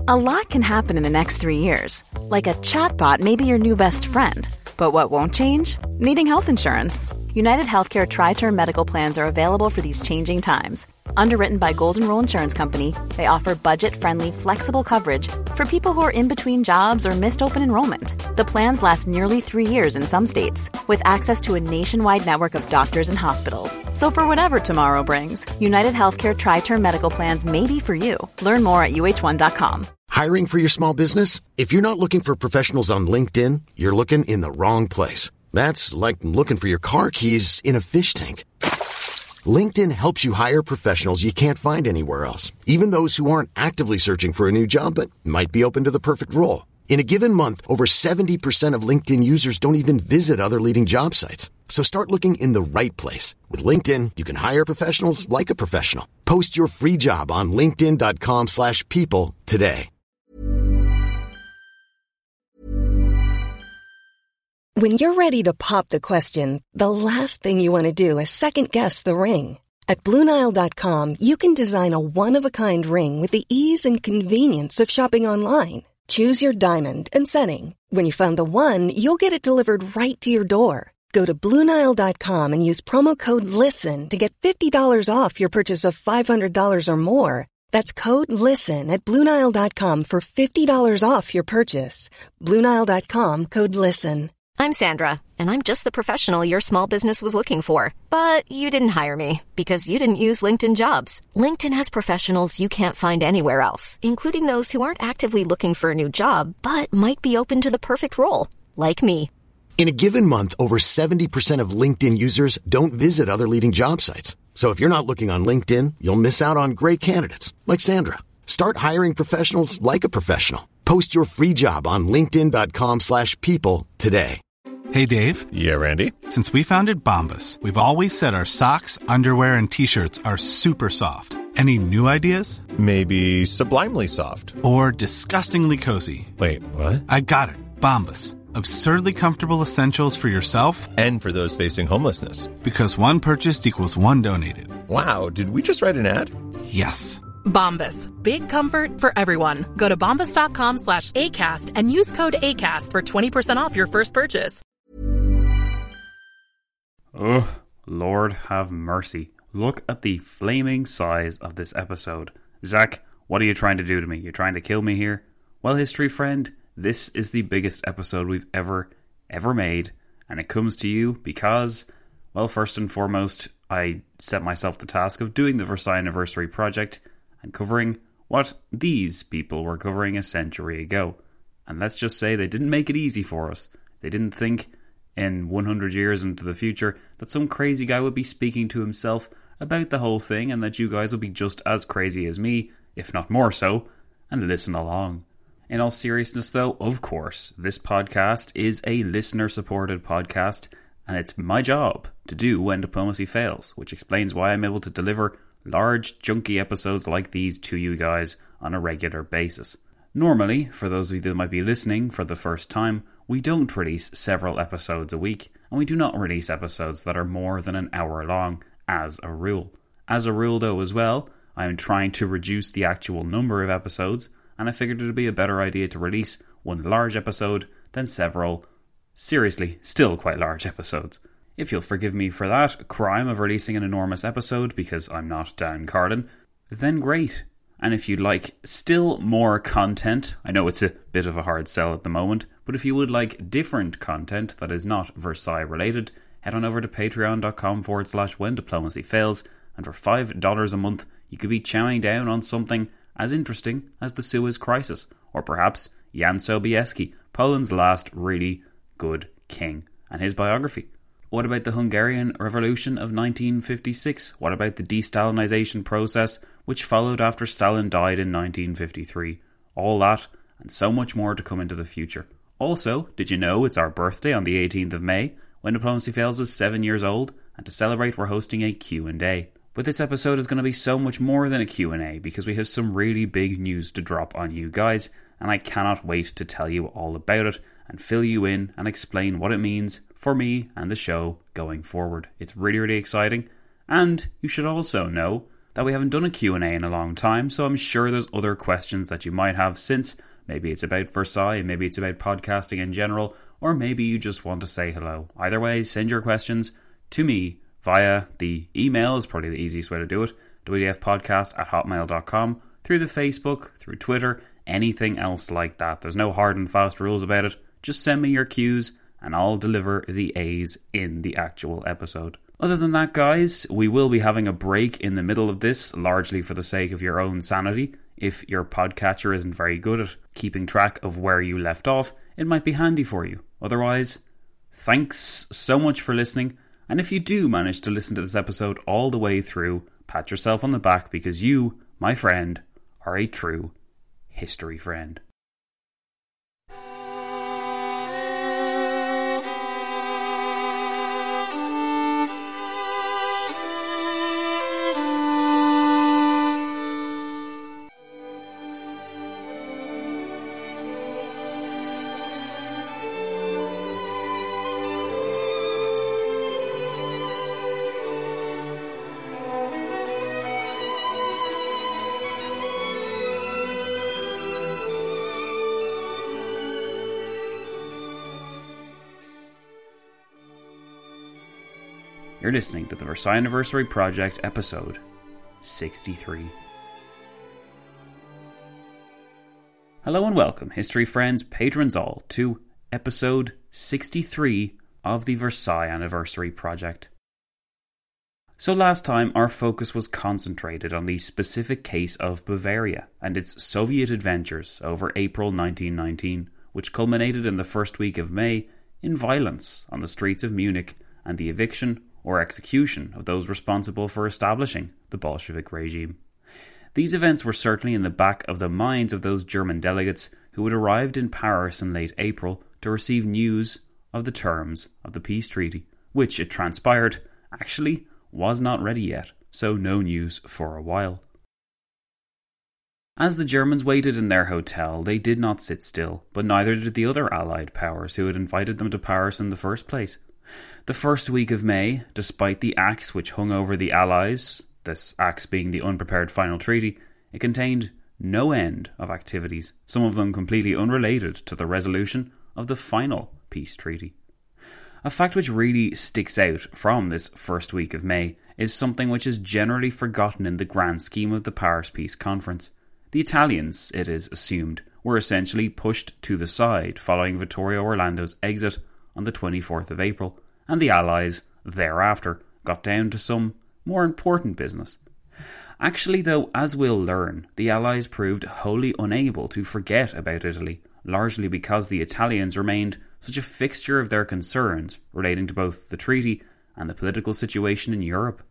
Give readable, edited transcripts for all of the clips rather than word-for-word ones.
A lot can happen in the next 3 years. Like a chatbot may be your new best friend. But what won't change? Needing health insurance. United Healthcare Tri-Term Medical Plans are available for these changing times. Underwritten by Golden Rule Insurance Company, they offer budget-friendly, flexible coverage for people who are in between jobs or missed open enrollment. The plans last nearly 3 years in some states, with access to a nationwide network of doctors and hospitals. So for whatever tomorrow brings, United Healthcare Tri-Term Medical Plans may be for you. Learn more at uh1.com. Hiring for your small business? If you're not looking for professionals on LinkedIn, you're looking in the wrong place. That's like looking for your car keys in a fish tank. LinkedIn helps you hire professionals you can't find anywhere else, even those who aren't actively searching for a new job but might be open to the perfect role. In a given month, over 70% of LinkedIn users don't even visit other leading job sites. So start looking in the right place. With LinkedIn, you can hire professionals like a professional. Post your free job on linkedin.com/people today. When you're ready to pop the question, the last thing you want to do is second-guess the ring. At BlueNile.com, you can design a one-of-a-kind ring with the ease and convenience of shopping online. Choose your diamond and setting. When you find the one, you'll get it delivered right to your door. Go to BlueNile.com and use promo code LISTEN to get $50 off your purchase of $500 or more. That's code LISTEN at BlueNile.com for $50 off your purchase. BlueNile.com, code LISTEN. I'm Sandra, and I'm just the professional your small business was looking for. But you didn't hire me because you didn't use LinkedIn Jobs. LinkedIn has professionals you can't find anywhere else, including those who aren't actively looking for a new job, but might be open to the perfect role, like me. In a given month, over 70% of LinkedIn users don't visit other leading job sites. So if you're not looking on LinkedIn, you'll miss out on great candidates like Sandra. Start hiring professionals like a professional. Post your free job on linkedin.com/people today. Hey, Dave. Yeah, Randy. Since we founded Bombas, we've always said our socks, underwear, and T-shirts are super soft. Any new ideas? Maybe sublimely soft. Or disgustingly cozy. Wait, what? I got it. Bombas. Absurdly comfortable essentials for yourself and for those facing homelessness. Because one purchased equals one donated. Wow, did we just write an ad? Yes. Bombas. Big comfort for everyone. Go to bombas.com/ACAST and use code ACAST for 20% off your first purchase. Oh, Lord have mercy. Look at the flaming size of this episode. Zach, what are you trying to do to me? You're trying to kill me here? Well, history friend, this is the biggest episode we've ever made, and it comes to you because, well, first and foremost, I set myself the task of doing the Versailles Anniversary project and covering what these people were covering a century ago. And let's just say they didn't make it easy for us. They didn't think in 100 years into the future that some crazy guy would be speaking to himself about the whole thing and that you guys would be just as crazy as me, if not more so, and listen along. In all seriousness though, of course, this podcast is a listener-supported podcast, and it's my job to do when diplomacy fails, which explains why I'm able to deliver large, chunky episodes like these to you guys on a regular basis. Normally, for those of you that might be listening for the first time, we don't release several episodes a week, and we do not release episodes that are more than an hour long, as a rule. As a rule though as well, I am trying to reduce the actual number of episodes, and I figured it would be a better idea to release one large episode than several, seriously, still quite large episodes. If you'll forgive me for that crime of releasing an enormous episode because I'm not Dan Carlin, then great. And if you'd like still more content, I know it's a bit of a hard sell at the moment, but if you would like different content that is not Versailles related, head on over to patreon.com/when diplomacy fails, and for $5 a month you could be chowing down on something as interesting as the Suez Crisis, or perhaps Jan Sobieski, Poland's last really good king, and his biography. What about the Hungarian Revolution of 1956? What about the de-Stalinization process which followed after Stalin died in 1953? All that and so much more to come into the future. Also, did you know it's our birthday on the 18th of May? When Diplomacy Fails is 7 years old, and to celebrate we're hosting a Q&A. But this episode is going to be so much more than a Q&A because we have some really big news to drop on you guys, and I cannot wait to tell you all about it and fill you in and explain what it means for me and the show going forward. It's really, really exciting. And you should also know that we haven't done a Q&A in a long time, so I'm sure there's other questions that you might have since. Maybe it's about Versailles, maybe it's about podcasting in general, or maybe you just want to say hello. Either way, send your questions to me via the email, is probably the easiest way to do it, wdfpodcast@hotmail.com, through the Facebook, through Twitter, anything else like that. There's no hard and fast rules about it. Just send me your cues and I'll deliver the A's in the actual episode. Other than that, guys, we will be having a break in the middle of this, largely for the sake of your own sanity. If your podcatcher isn't very good at keeping track of where you left off, it might be handy for you. Otherwise, thanks so much for listening. And if you do manage to listen to this episode all the way through, pat yourself on the back because you, my friend, are a true history friend. You're listening to the Versailles Anniversary Project, episode 63. Hello and welcome, history friends, patrons all, to episode 63 of the Versailles Anniversary Project. So last time, our focus was concentrated on the specific case of Bavaria and its Soviet adventures over April 1919, which culminated in the first week of May in violence on the streets of Munich and the eviction or execution of those responsible for establishing the Bolshevik regime. These events were certainly in the back of the minds of those German delegates who had arrived in Paris in late April to receive news of the terms of the peace treaty, which, it transpired, actually was not ready yet, so no news for a while. As the Germans waited in their hotel, they did not sit still, but neither did the other Allied powers who had invited them to Paris in the first place. The first week of May, despite the axe which hung over the Allies, this axe being the unprepared final treaty, it contained no end of activities, some of them completely unrelated to the resolution of the final peace treaty. A fact which really sticks out from this first week of May is something which is generally forgotten in the grand scheme of the Paris Peace Conference. The Italians, it is assumed, were essentially pushed to the side following Vittorio Orlando's exit on the 24th of April, and the Allies, thereafter, got down to some more important business. Actually, though, as we'll learn, the Allies proved wholly unable to forget about Italy, largely because the Italians remained such a fixture of their concerns relating to both the treaty and the political situation in Europe.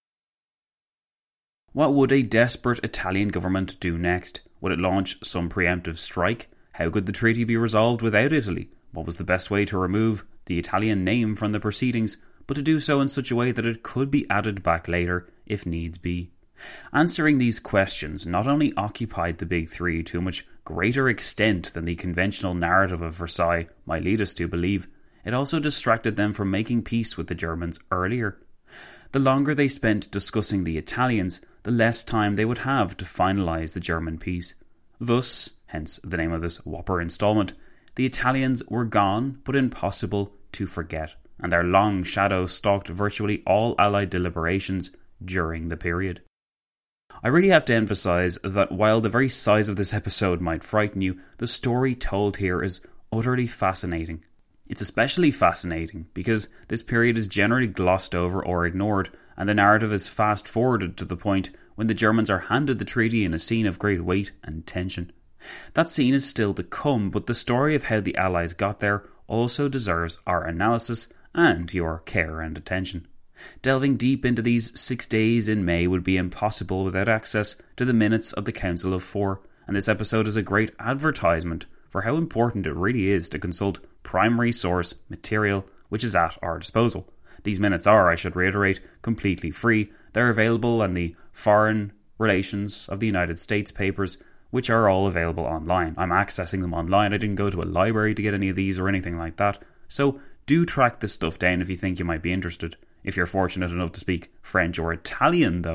What would a desperate Italian government do next? Would it launch some preemptive strike? How could the treaty be resolved without Italy? What was the best way to remove the Italian name from the proceedings, but to do so in such a way that it could be added back later, if needs be? Answering these questions not only occupied the Big Three to a much greater extent than the conventional narrative of Versailles might lead us to believe, it also distracted them from making peace with the Germans earlier. The longer they spent discussing the Italians, the less time they would have to finalise the German peace. Thus, hence the name of this whopper instalment, the Italians were gone, but impossible to forget, and their long shadow stalked virtually all Allied deliberations during the period. I really have to emphasise that while the very size of this episode might frighten you, the story told here is utterly fascinating. It's especially fascinating because this period is generally glossed over or ignored, and the narrative is fast-forwarded to the point when the Germans are handed the treaty in a scene of great weight and tension. That scene is still to come, but the story of how the Allies got there also deserves our analysis and your care and attention. Delving deep into these 6 days in May would be impossible without access to the minutes of the Council of Four, and this episode is a great advertisement for how important it really is to consult primary source material which is at our disposal. These minutes are, I should reiterate, completely free. They're available on the Foreign Relations of the United States papers, which are all available online. I'm accessing them online. I didn't go to a library to get any of these or anything like that. So do track this stuff down if you think you might be interested. If you're fortunate enough to speak French or Italian, though,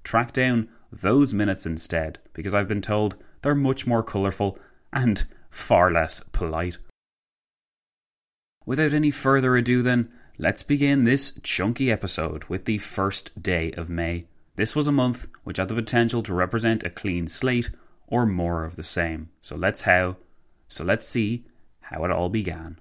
track down those minutes instead, because I've been told they're much more colourful and far less polite. Without any further ado then, let's begin this chunky episode with the first day of May. This was a month which had the potential to represent a clean slate or more of the same. So let's see how it all began.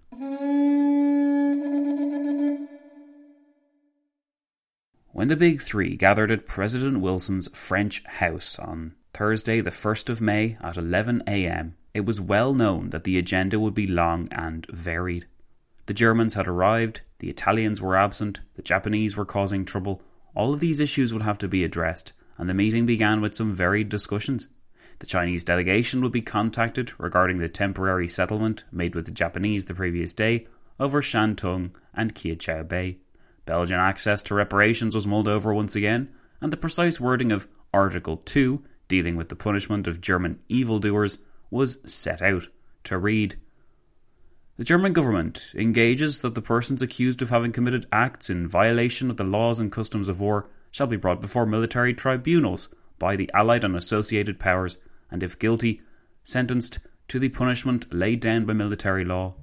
When the Big Three gathered at President Wilson's French house on Thursday the 1st of May at 11 a.m, it was well known that the agenda would be long and varied. The Germans had arrived, the Italians were absent, the Japanese were causing trouble. All of these issues would have to be addressed, and the meeting began with some varied discussions. The Chinese delegation would be contacted regarding the temporary settlement made with the Japanese the previous day over Shantung and Kiachao Bay. Belgian access to reparations was mulled over once again, and the precise wording of Article 2, dealing with the punishment of German evildoers, was set out to read: the German government engages that the persons accused of having committed acts in violation of the laws and customs of war shall be brought before military tribunals by the Allied and associated powers, and if guilty, sentenced to the punishment laid down by military law.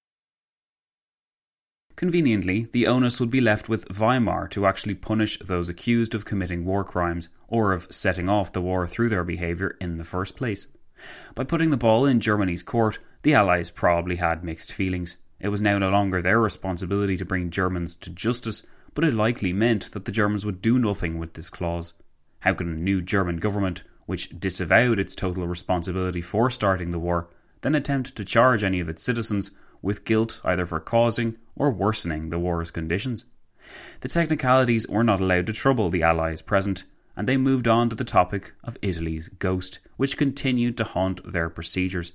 Conveniently, the onus would be left with Weimar to actually punish those accused of committing war crimes or of setting off the war through their behaviour in the first place. By putting the ball in Germany's court, the Allies probably had mixed feelings. It was now no longer their responsibility to bring Germans to justice, but it likely meant that the Germans would do nothing with this clause. How could a new German government, which disavowed its total responsibility for starting the war, then attempt to charge any of its citizens with guilt either for causing or worsening the war's conditions? The technicalities were not allowed to trouble the Allies present, and they moved on to the topic of Italy's ghost, which continued to haunt their procedures.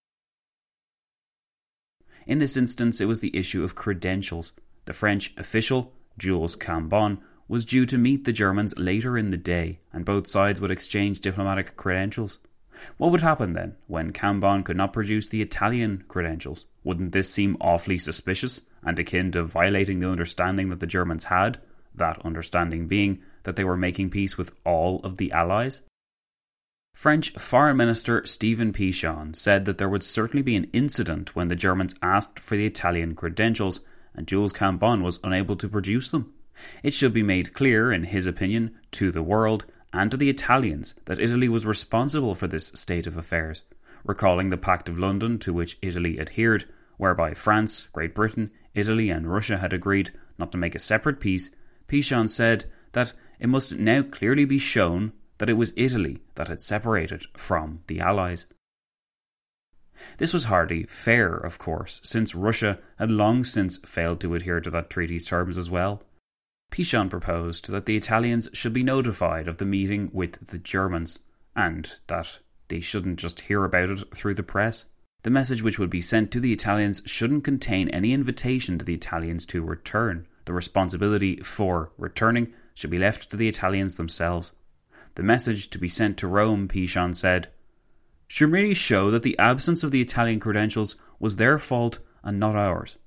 In this instance, it was the issue of credentials. The French official, Jules Cambon, was due to meet the Germans later in the day, and both sides would exchange diplomatic credentials. What would happen then, when Cambon could not produce the Italian credentials? Wouldn't this seem awfully suspicious, and akin to violating the understanding that the Germans had, that understanding being that they were making peace with all of the Allies? French Foreign Minister Stephen Pichon said that there would certainly be an incident when the Germans asked for the Italian credentials, and Jules Cambon was unable to produce them. It should be made clear, in his opinion, to the world and to the Italians that Italy was responsible for this state of affairs. Recalling the Pact of London to which Italy adhered, whereby France, Great Britain, Italy and Russia had agreed not to make a separate peace, Pichon said that it must now clearly be shown that it was Italy that had separated from the Allies. This was hardly fair, of course, since Russia had long since failed to adhere to that treaty's terms as well. Pichon proposed that the Italians should be notified of the meeting with the Germans, and that they shouldn't just hear about it through the press. The message which would be sent to the Italians shouldn't contain any invitation to the Italians to return. The responsibility for returning should be left to the Italians themselves. The message to be sent to Rome, Pichon said, should really show that the absence of the Italian credentials was their fault and not ours.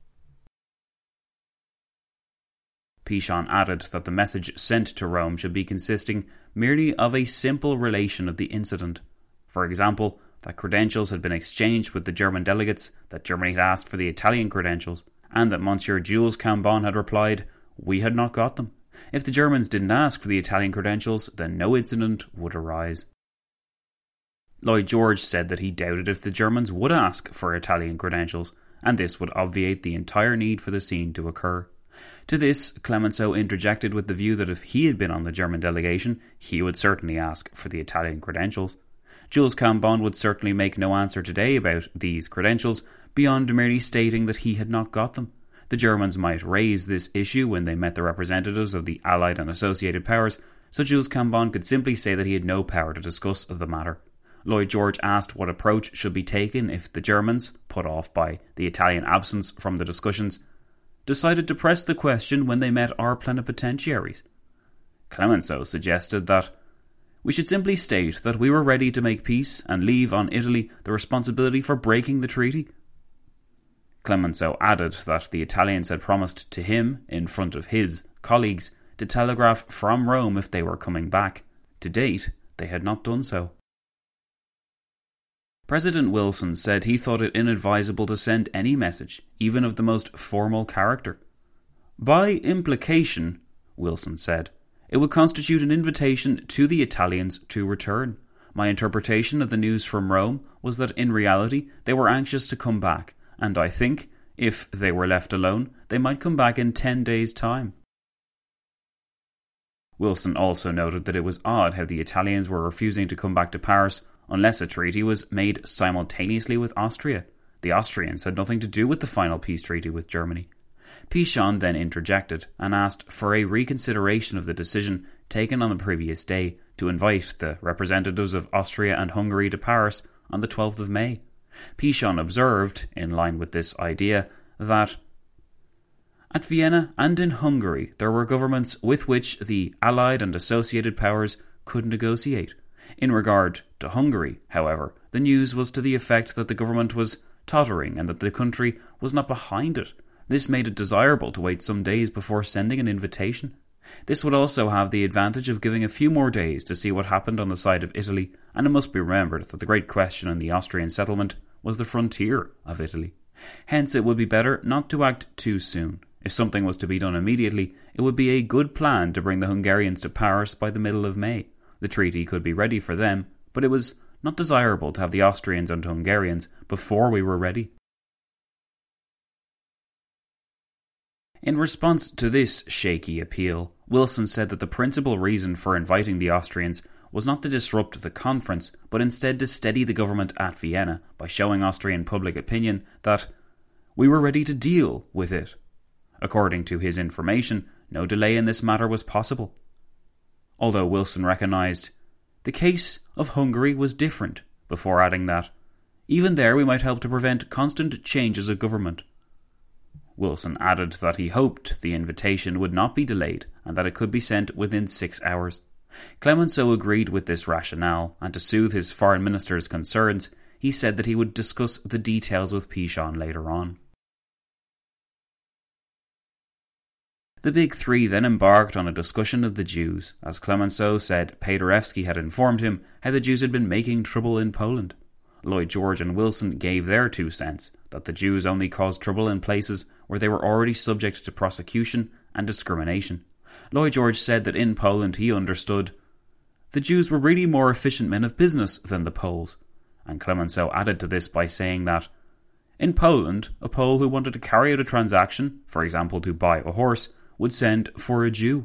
Pichon added that the message sent to Rome should be consisting merely of a simple relation of the incident. For example, that credentials had been exchanged with the German delegates, that Germany had asked for the Italian credentials, and that Monsieur Jules Cambon had replied, "We had not got them." If the Germans didn't ask for the Italian credentials, then no incident would arise. Lloyd George said that he doubted if the Germans would ask for Italian credentials, and this would obviate the entire need for the scene to occur. To this, Clemenceau interjected with the view that if he had been on the German delegation, he would certainly ask for the Italian credentials. Jules Cambon would certainly make no answer today about these credentials, beyond merely stating that he had not got them. The Germans might raise this issue when they met the representatives of the Allied and associated powers, so Jules Cambon could simply say that he had no power to discuss the matter. Lloyd George asked what approach should be taken if the Germans, put off by the Italian absence from the discussions, decided to press the question when they met our plenipotentiaries. Clemenceau suggested that we should simply state that we were ready to make peace and leave on Italy the responsibility for breaking the treaty. Clemenceau added that the Italians had promised to him, in front of his colleagues, to telegraph from Rome if they were coming back. To date, they had not done so. President Wilson said he thought it inadvisable to send any message, even of the most formal character. By implication, Wilson said, it would constitute an invitation to the Italians to return. My interpretation of the news from Rome was that in reality they were anxious to come back, and I think, if they were left alone, they might come back in 10 days' time. Wilson also noted that it was odd how the Italians were refusing to come back to Paris unless a treaty was made simultaneously with Austria. The Austrians had nothing to do with the final peace treaty with Germany. Pichon then interjected and asked for a reconsideration of the decision taken on the previous day to invite the representatives of Austria and Hungary to Paris on the 12th of May. Pichon observed, in line with this idea, that at Vienna and in Hungary there were governments with which the Allied and associated powers could negotiate. In regard to Hungary, however, the news was to the effect that the government was tottering and that the country was not behind it. This made it desirable to wait some days before sending an invitation. This would also have the advantage of giving a few more days to see what happened on the side of Italy, and it must be remembered that the great question in the Austrian settlement was the frontier of Italy. Hence it would be better not to act too soon. If something was to be done immediately, it would be a good plan to bring the Hungarians to Paris by the middle of May. The treaty could be ready for them, but it was not desirable to have the Austrians and Hungarians before we were ready. In response to this shaky appeal, Wilson said that the principal reason for inviting the Austrians was not to disrupt the conference, but instead to steady the government at Vienna by showing Austrian public opinion that we were ready to deal with it. According to his information, no delay in this matter was possible. Although Wilson recognised the case of Hungary was different, before adding that even there we might help to prevent constant changes of government. Wilson added that he hoped the invitation would not be delayed and that it could be sent within 6 hours. Clemenceau agreed with this rationale, and to soothe his foreign minister's concerns, he said that he would discuss the details with Pichon later on. The Big Three then embarked on a discussion of the Jews, as Clemenceau said Paderewski had informed him how the Jews had been making trouble in Poland. Lloyd George and Wilson gave their 2 cents, that the Jews only caused trouble in places where they were already subject to prosecution and discrimination. Lloyd George said that in Poland he understood the Jews were really more efficient men of business than the Poles, and Clemenceau added to this by saying that in Poland, a Pole who wanted to carry out a transaction, for example to buy a horse, would send for a Jew.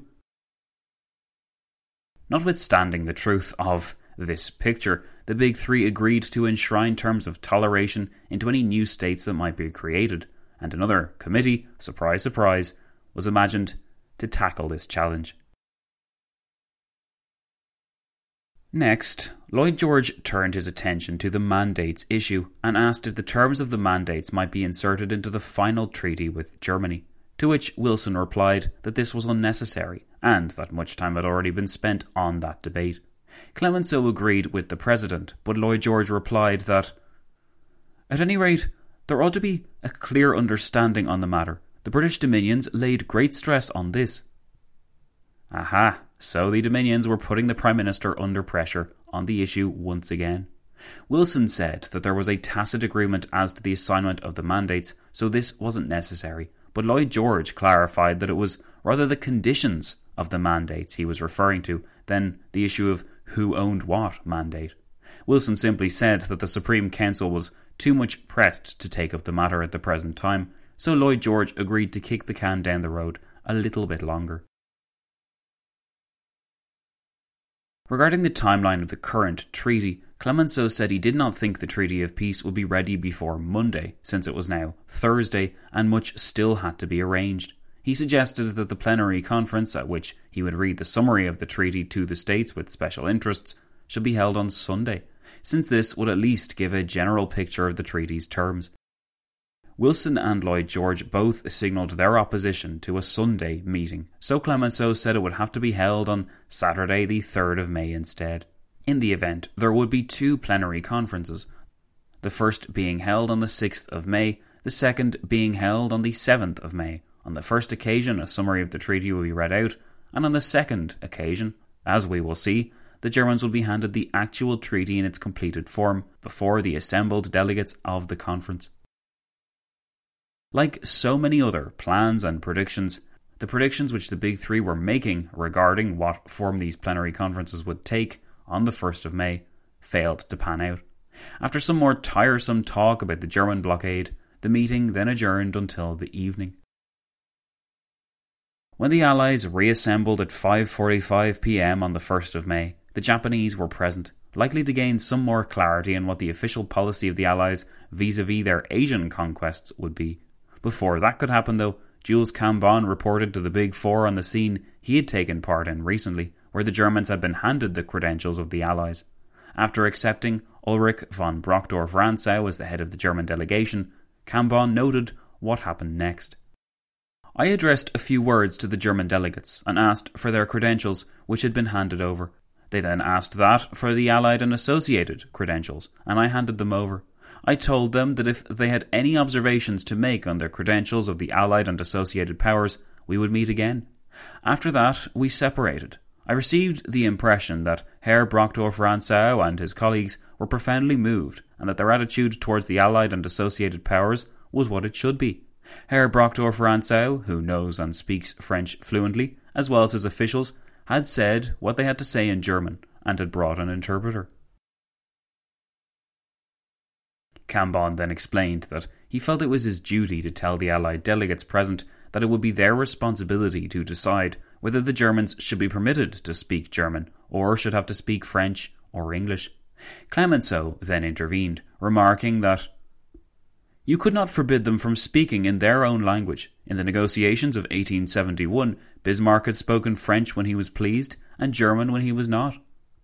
Notwithstanding the truth of this picture, the Big Three agreed to enshrine terms of toleration into any new states that might be created, and another committee, surprise surprise, was imagined to tackle this challenge. Next, Lloyd George turned his attention to the mandates issue and asked if the terms of the mandates might be inserted into the final treaty with Germany, to which Wilson replied that this was unnecessary and that much time had already been spent on that debate. Clemenceau agreed with the President, but Lloyd George replied that, at any rate, there ought to be a clear understanding on the matter. The British Dominions laid great stress on this. Aha, so the Dominions were putting the Prime Minister under pressure on the issue once again. Wilson said that there was a tacit agreement as to the assignment of the mandates, so this wasn't necessary, but Lloyd George clarified that it was rather the conditions of the mandates he was referring to than the issue of who owned what mandate. Wilson simply said that the Supreme Council was too much pressed to take up the matter at the present time, so Lloyd George agreed to kick the can down the road a little bit longer. Regarding the timeline of the current treaty, Clemenceau said he did not think the Treaty of Peace would be ready before Monday, since it was now Thursday and much still had to be arranged. He suggested that the plenary conference, at which he would read the summary of the treaty to the states with special interests, should be held on Sunday, since this would at least give a general picture of the treaty's terms. Wilson and Lloyd George both signalled their opposition to a Sunday meeting, so Clemenceau said it would have to be held on Saturday the 3rd of May instead. In the event, there would be 2 plenary conferences, the first being held on the 6th of May, the second being held on the 7th of May. On the first occasion, a summary of the treaty will be read out, and on the second occasion, as we will see, the Germans would be handed the actual treaty in its completed form before the assembled delegates of the conference. Like so many other plans and predictions, the predictions which the Big Three were making regarding what form these plenary conferences would take on the 1st of May failed to pan out. After some more tiresome talk about the German blockade, the meeting then adjourned until the evening. When the Allies reassembled at 5:45 p.m. on the 1st of May, the Japanese were present, likely to gain some more clarity on what the official policy of the Allies vis-à-vis their Asian conquests would be. Before that could happen though, Jules Cambon reported to the Big Four on the scene he had taken part in recently, where the Germans had been handed the credentials of the Allies. After accepting Ulrich von Brockdorff-Rantzau as the head of the German delegation, Cambon noted what happened next. I addressed a few words to the German delegates and asked for their credentials which had been handed over. They then asked that for the Allied and Associated credentials, and I handed them over. I told them that if they had any observations to make on their credentials of the Allied and Associated Powers, we would meet again. After that, we separated. I received the impression that Herr Brockdorff-Rantzau and his colleagues were profoundly moved, and that their attitude towards the Allied and Associated Powers was what it should be. Herr Brockdorff-Rantzau, who knows and speaks French fluently, as well as his officials, had said what they had to say in German, and had brought an interpreter. Cambon then explained that he felt it was his duty to tell the Allied delegates present that it would be their responsibility to decide whether the Germans should be permitted to speak German or should have to speak French or English. Clemenceau then intervened, remarking that you could not forbid them from speaking in their own language. In the negotiations of 1871, Bismarck had spoken French when he was pleased and German when he was not.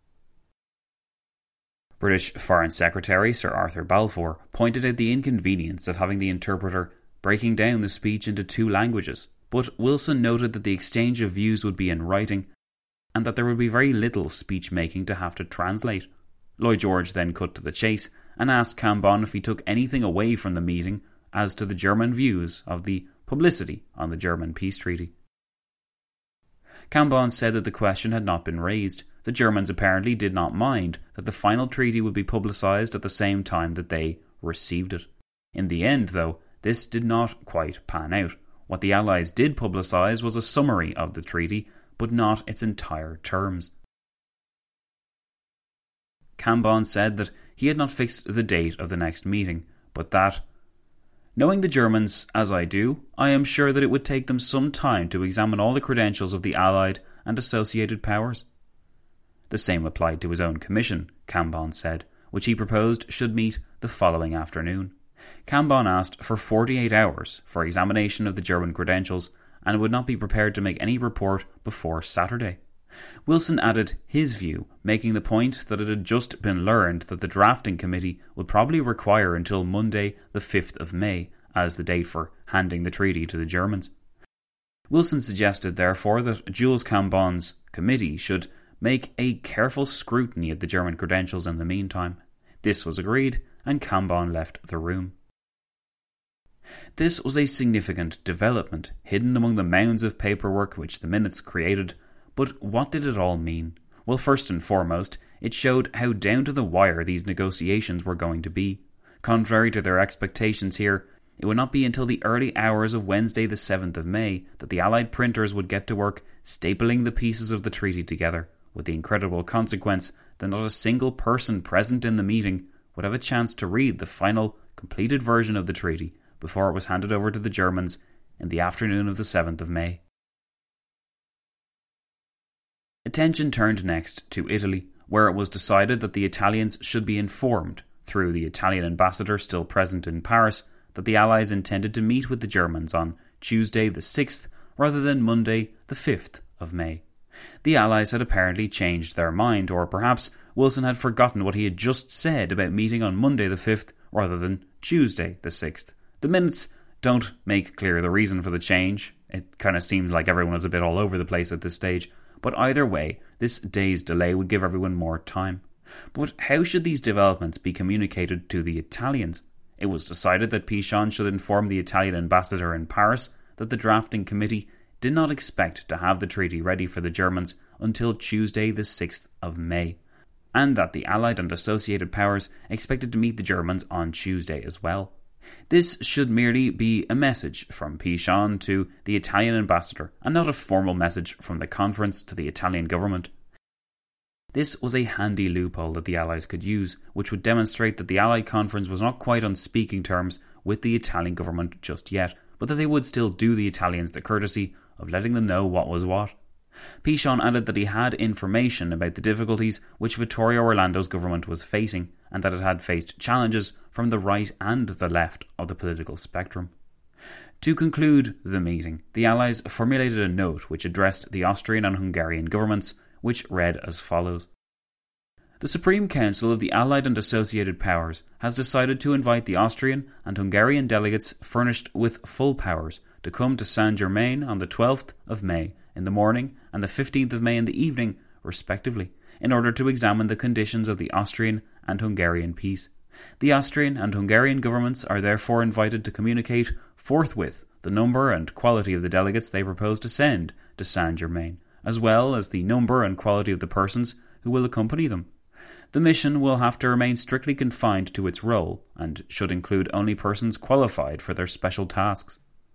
British Foreign Secretary Sir Arthur Balfour pointed out the inconvenience of having the interpreter breaking down the speech into two languages, but Wilson noted that the exchange of views would be in writing and that there would be very little speech-making to have to translate. Lloyd George then cut to the chase and asked Cambon if he took anything away from the meeting as to the German views of the publicity on the German peace treaty. Cambon said that the question had not been raised. The Germans apparently did not mind that the final treaty would be publicised at the same time that they received it. In the end, though, this did not quite pan out. What the Allies did publicise was a summary of the treaty, but not its entire terms. Cambon said that he had not fixed the date of the next meeting, but that, knowing the Germans as I do, I am sure that it would take them some time to examine all the credentials of the Allied and Associated Powers. The same applied to his own commission, Cambon said, which he proposed should meet the following afternoon. Cambon asked for 48 hours for examination of the German credentials and would not be prepared to make any report before Saturday. Wilson added his view, making the point that it had just been learned that the drafting committee would probably require until Monday the 5th of May as the date for handing the treaty to the Germans. Wilson suggested therefore that Jules Cambon's committee should make a careful scrutiny of the German credentials in the meantime. This was agreed, and Cambon left the room. This was a significant development, hidden among the mounds of paperwork which the minutes created. But what did it all mean? Well, first and foremost, it showed how down to the wire these negotiations were going to be. Contrary to their expectations here, it would not be until the early hours of Wednesday the 7th of May that the Allied printers would get to work stapling the pieces of the treaty together, with the incredible consequence that not a single person present in the meeting would have a chance to read the final, completed version of the treaty before it was handed over to the Germans in the afternoon of the 7th of May. Attention turned next to Italy, where it was decided that the Italians should be informed, through the Italian ambassador still present in Paris, that the Allies intended to meet with the Germans on Tuesday the 6th rather than Monday the 5th of May. The Allies had apparently changed their mind, or perhaps Wilson had forgotten what he had just said about meeting on Monday the 5th rather than Tuesday the 6th. The minutes don't make clear the reason for the change. It kind of seems like everyone was a bit all over the place at this stage. But either way, this day's delay would give everyone more time. But how should these developments be communicated to the Italians? It was decided that Pichon should inform the Italian ambassador in Paris that the drafting committee did not expect to have the treaty ready for the Germans until Tuesday the 6th of May, and that the Allied and associated powers expected to meet the Germans on Tuesday as well. This should merely be a message from Pichon to the Italian ambassador, and not a formal message from the conference to the Italian government. This was a handy loophole that the Allies could use, which would demonstrate that the Allied conference was not quite on speaking terms with the Italian government just yet, but that they would still do the Italians the courtesy of letting them know what was what. Pichon added that he had information about the difficulties which Vittorio Orlando's government was facing, and that it had faced challenges from the right and the left of the political spectrum. To conclude the meeting, the Allies formulated a note which addressed the Austrian and Hungarian governments, which read as follows. The Supreme Council of the Allied and Associated Powers has decided to invite the Austrian and Hungarian delegates furnished with full powers to come to Saint-Germain on the 12th of May in the morning and the 15th of May in the evening, respectively, in order to examine the conditions of the Austrian and Hungarian peace. The Austrian and Hungarian governments are therefore invited to communicate forthwith the number and quality of the delegates they propose to send to Saint-Germain, as well as the number and quality of the persons who will accompany them. The mission will have to remain strictly confined to its role, and should include only persons qualified for their special tasks.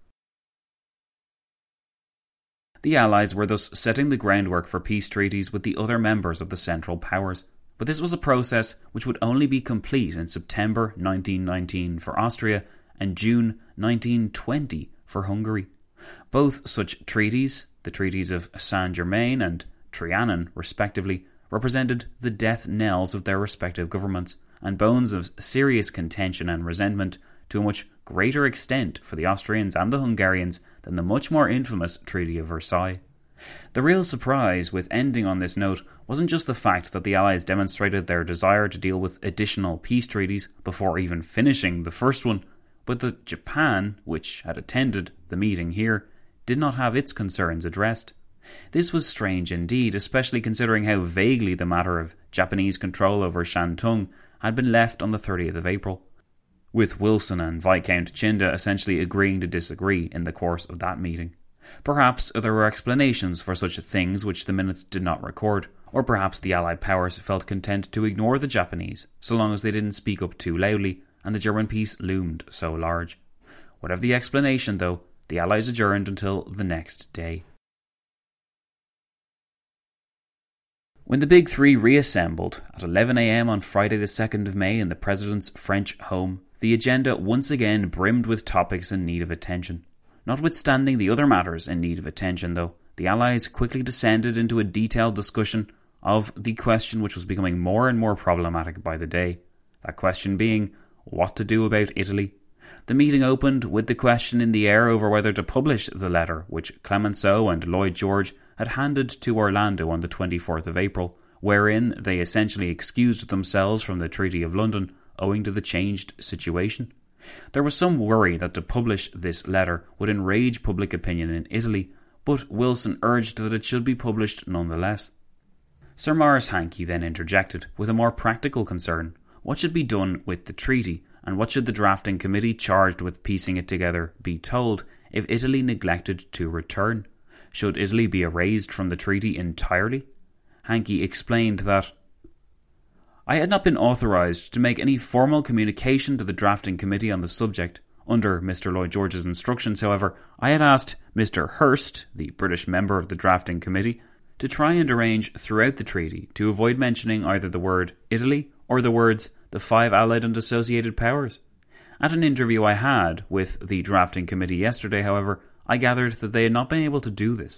The Allies were thus setting the groundwork for peace treaties with the other members of the Central Powers, but this was a process which would only be complete in September 1919 for Austria and June 1920 for Hungary. Both such treaties, the treaties of Saint-Germain and Trianon respectively, represented the death knells of their respective governments, and bones of serious contention and resentment to a much greater extent for the Austrians and the Hungarians than the much more infamous Treaty of Versailles. The real surprise with ending on this note wasn't just the fact that the Allies demonstrated their desire to deal with additional peace treaties before even finishing the first one, but that Japan, which had attended the meeting here, did not have its concerns addressed. This was strange indeed, especially considering how vaguely the matter of Japanese control over Shantung had been left on the 30th of April, with Wilson and Viscount Chinda essentially agreeing to disagree in the course of that meeting. Perhaps there were explanations for such things which the minutes did not record, or perhaps the Allied powers felt content to ignore the Japanese, so long as they didn't speak up too loudly and the German peace loomed so large. Whatever the explanation, though, the Allies adjourned until the next day. When the Big Three reassembled at 11 a.m. on Friday the 2nd of May in the President's French home, the agenda once again brimmed with topics in need of attention. Notwithstanding the other matters in need of attention, though, the Allies quickly descended into a detailed discussion of the question which was becoming more and more problematic by the day. That question being, what to do about Italy. The meeting opened with the question in the air over whether to publish the letter which Clemenceau and Lloyd George had handed to Orlando on the 24th of April, wherein they essentially excused themselves from the Treaty of London owing to the changed situation. There was some worry that to publish this letter would enrage public opinion in Italy, but Wilson urged that it should be published nonetheless. Sir Maurice Hankey then interjected with a more practical concern. What should be done with the treaty, and what should the drafting committee charged with piecing it together be told if Italy neglected to return? Should Italy be erased from the treaty entirely? Hankey explained that, I had not been authorised to make any formal communication to the drafting committee on the subject. Under Mr. Lloyd George's instructions, however, I had asked Mr. Hurst, the British member of the drafting committee, to try and arrange throughout the treaty to avoid mentioning either the word Italy or the words the 5 Allied and Associated Powers. At an interview I had with the drafting committee yesterday, however, I gathered that they had not been able to do this.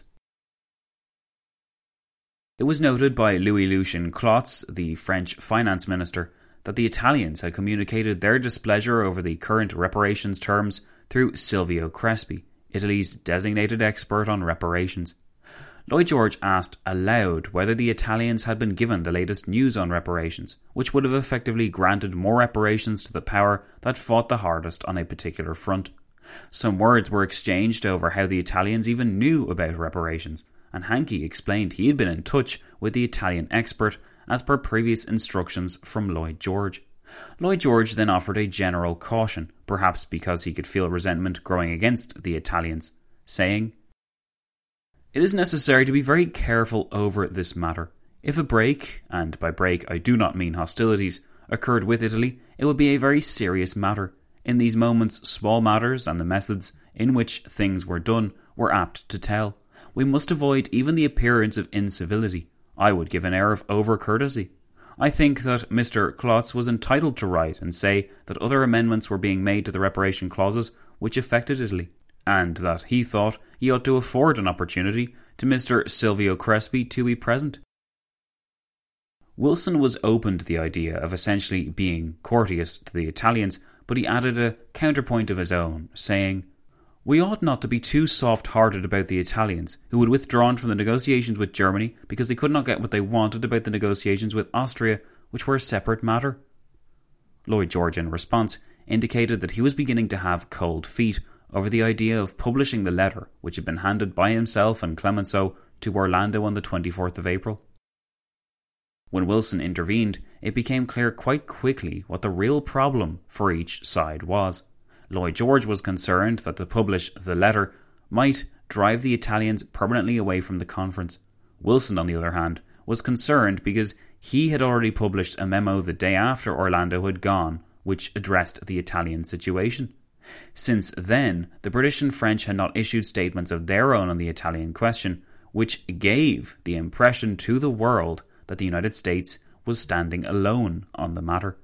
It was noted by Louis-Lucien Clottes, the French finance minister, that the Italians had communicated their displeasure over the current reparations terms through Silvio Crespi, Italy's designated expert on reparations. Lloyd George asked aloud whether the Italians had been given the latest news on reparations, which would have effectively granted more reparations to the power that fought the hardest on a particular front. Some words were exchanged over how the Italians even knew about reparations, and Hankey explained he had been in touch with the Italian expert as per previous instructions from Lloyd George. Lloyd George then offered a general caution, perhaps because he could feel resentment growing against the Italians, saying, It is necessary to be very careful over this matter. If a break, and by break I do not mean hostilities, occurred with Italy, it would be a very serious matter. In these moments, small matters and the methods in which things were done were apt to tell. We must avoid even the appearance of incivility. I would give an air of over-courtesy. I think that Mr. Klotz was entitled to write and say that other amendments were being made to the reparation clauses which affected Italy, and that he thought he ought to afford an opportunity to Mr. Silvio Crespi to be present. Wilson was open to the idea of essentially being courteous to the Italians, but he added a counterpoint of his own, saying, "We ought not to be too soft-hearted about the Italians, who had withdrawn from the negotiations with Germany because they could not get what they wanted about the negotiations with Austria, which were a separate matter." Lloyd George, in response, indicated that he was beginning to have cold feet over the idea of publishing the letter which had been handed by himself and Clemenceau to Orlando on the 24th of April. When Wilson intervened, it became clear quite quickly what the real problem for each side was. Lloyd George was concerned that to publish the letter might drive the Italians permanently away from the conference. Wilson, on the other hand, was concerned because he had already published a memo the day after Orlando had gone, which addressed the Italian situation. Since then, the British and French had not issued statements of their own on the Italian question, which gave the impression to the world that the United States was standing alone on the matter.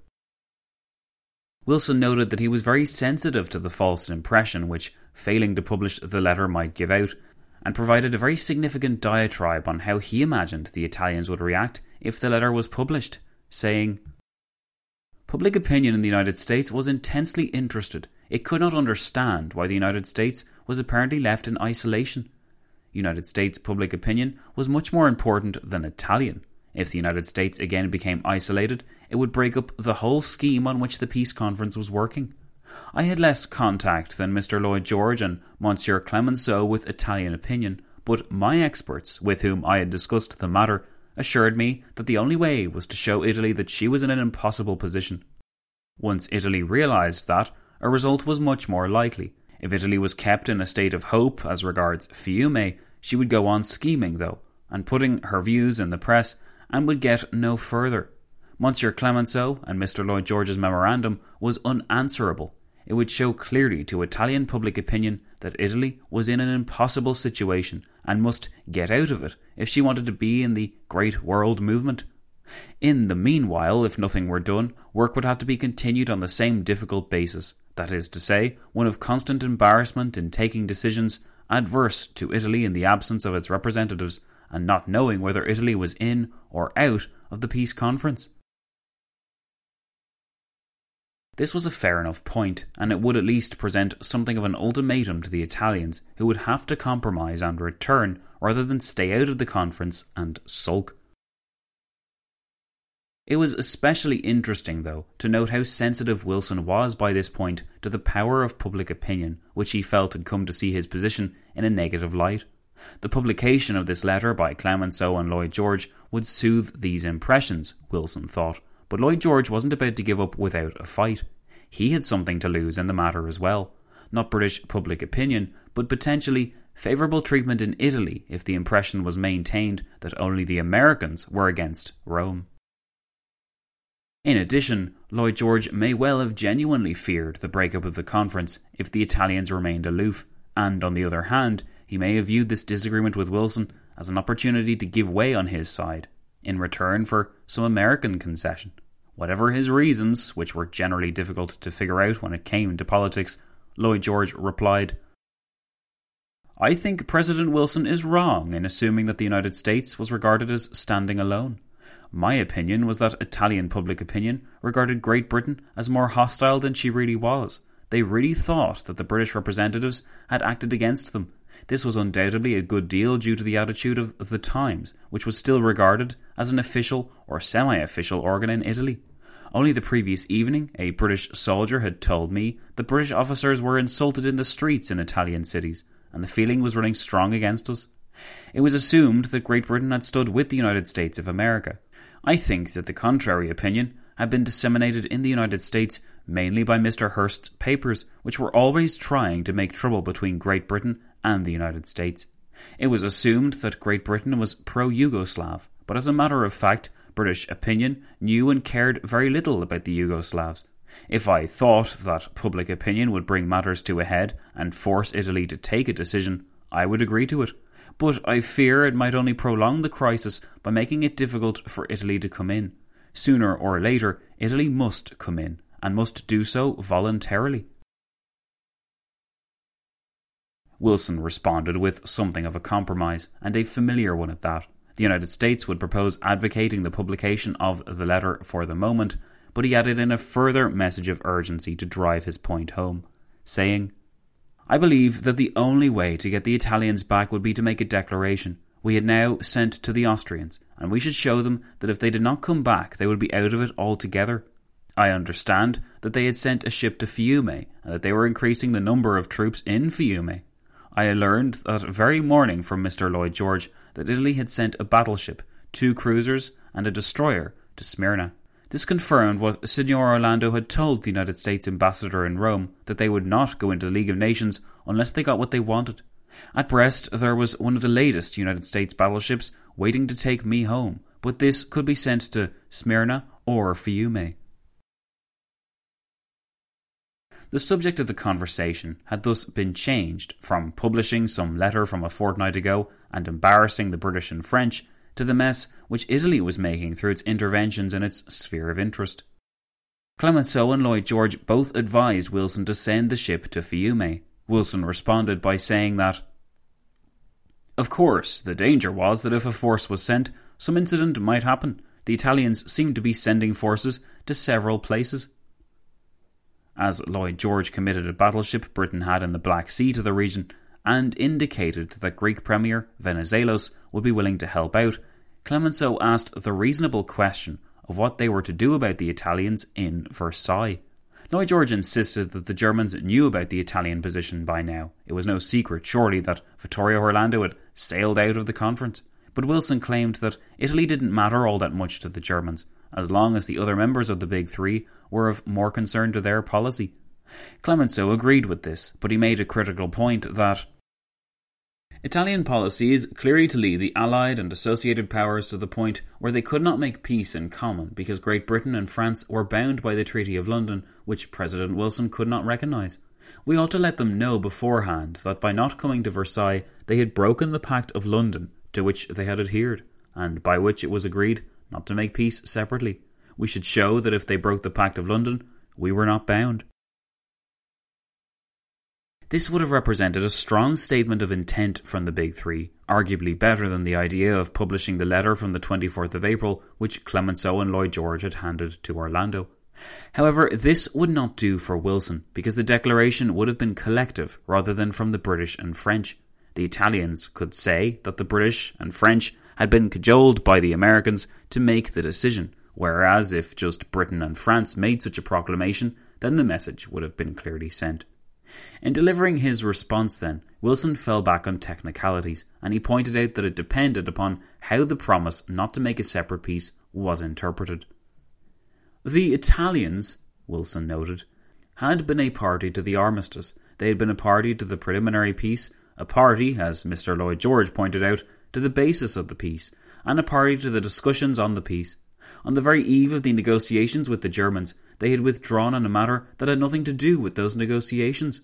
Wilson noted that he was very sensitive to the false impression which failing to publish the letter might give out, and provided a very significant diatribe on how he imagined the Italians would react if the letter was published, saying, "Public opinion in the United States was intensely interested. It could not understand why the United States was apparently left in isolation. United States public opinion was much more important than Italian. If the United States again became isolated, it would break up the whole scheme on which the peace conference was working. I had less contact than Mr. Lloyd George and Monsieur Clemenceau with Italian opinion, but my experts, with whom I had discussed the matter, assured me that the only way was to show Italy that she was in an impossible position. Once Italy realised that, a result was much more likely. If Italy was kept in a state of hope as regards Fiume, she would go on scheming, though, and putting her views in the press, and would get no further. Monsieur Clemenceau and Mr. Lloyd George's memorandum was unanswerable. It would show clearly to Italian public opinion that Italy was in an impossible situation and must get out of it if she wanted to be in the great world movement. In the meanwhile, if nothing were done, work would have to be continued on the same difficult basis, that is to say, one of constant embarrassment in taking decisions adverse to Italy in the absence of its representatives, and not knowing whether Italy was in or out of the peace conference. This was a fair enough point, and it would at least present something of an ultimatum to the Italians, who would have to compromise and return rather than stay out of the conference and sulk. It was especially interesting, though, to note how sensitive Wilson was by this point to the power of public opinion, which he felt had come to see his position in a negative light. The publication of this letter by Clemenceau and Lloyd George would soothe these impressions, Wilson thought, but Lloyd George wasn't about to give up without a fight. He had something to lose in the matter as well. Not British public opinion, but potentially favourable treatment in Italy if the impression was maintained that only the Americans were against Rome. In addition, Lloyd George may well have genuinely feared the breakup of the conference if the Italians remained aloof, and on the other hand, he may have viewed this disagreement with Wilson as an opportunity to give way on his side, in return for some American concession. Whatever his reasons, which were generally difficult to figure out when it came to politics, Lloyd George replied, "I think President Wilson is wrong in assuming that the United States was regarded as standing alone. My opinion was that Italian public opinion regarded Great Britain as more hostile than she really was. They really thought that the British representatives had acted against them. This was undoubtedly a good deal due to the attitude of The Times, which was still regarded as an official or semi-official organ in Italy. Only the previous evening, a British soldier had told me that British officers were insulted in the streets in Italian cities, and the feeling was running strong against us. It was assumed that Great Britain had stood with the United States of America. I think that the contrary opinion had been disseminated in the United States mainly by Mr. Hearst's papers, which were always trying to make trouble between Great Britain and the United States. It was assumed that Great Britain was pro-Yugoslav, but as a matter of fact, British opinion knew and cared very little about the Yugoslavs. If I thought that public opinion would bring matters to a head and force Italy to take a decision, I would agree to it. But I fear it might only prolong the crisis by making it difficult for Italy to come in. Sooner or later, Italy must come in, and must do so voluntarily. Wilson responded with something of a compromise, and a familiar one at that. The United States would propose advocating the publication of the letter for the moment, but he added in a further message of urgency to drive his point home, saying, "I believe that the only way to get the Italians back would be to make a declaration we had now sent to the Austrians, and we should show them that if they did not come back they would be out of it altogether. I understand that they had sent a ship to Fiume, and that they were increasing the number of troops in Fiume. I learned that very morning from Mr. Lloyd George that Italy had sent a battleship, 2 cruisers and a destroyer to Smyrna. This confirmed what Signor Orlando had told the United States ambassador in Rome, that they would not go into the League of Nations unless they got what they wanted. At Brest there was one of the latest United States battleships waiting to take me home, but this could be sent to Smyrna or Fiume." The subject of the conversation had thus been changed from publishing some letter from a fortnight ago and embarrassing the British and French to the mess which Italy was making through its interventions in its sphere of interest. Clemenceau and Lloyd George both advised Wilson to send the ship to Fiume. Wilson responded by saying that, "Of course, the danger was that if a force was sent, some incident might happen. The Italians seemed to be sending forces to several places." As Lloyd George committed a battleship Britain had in the Black Sea to the region, and indicated that Greek Premier Venizelos would be willing to help out, Clemenceau asked the reasonable question of what they were to do about the Italians in Versailles. Lloyd George insisted that the Germans knew about the Italian position by now. It was no secret, surely, that Vittorio Orlando had sailed out of the conference. But Wilson claimed that Italy didn't matter all that much to the Germans, as long as the other members of the Big Three were of more concern to their policy. Clemenceau agreed with this, but he made a critical point that Italian policy is clearly to lead the Allied and associated powers to the point where they could not make peace in common because Great Britain and France were bound by the Treaty of London, which President Wilson could not recognise. We ought to let them know beforehand that by not coming to Versailles they had broken the Pact of London, to which they had adhered, and by which it was agreed not to make peace separately. We should show that if they broke the Pact of London, we were not bound. This would have represented a strong statement of intent from the Big Three, arguably better than the idea of publishing the letter from the 24th of April, which Clemenceau and Lloyd George had handed to Orlando. However, this would not do for Wilson, because the declaration would have been collective rather than from the British and French. The Italians could say that the British and French had been cajoled by the Americans to make the decision, whereas if just Britain and France made such a proclamation, then the message would have been clearly sent. In delivering his response then, Wilson fell back on technicalities, and he pointed out that it depended upon how the promise not to make a separate peace was interpreted. The Italians, Wilson noted, had been a party to the armistice. They had been a party to the preliminary peace, a party, as Mr. Lloyd George pointed out, to the basis of the peace, and a party to the discussions on the peace. On the very eve of the negotiations with the Germans, they had withdrawn on a matter that had nothing to do with those negotiations.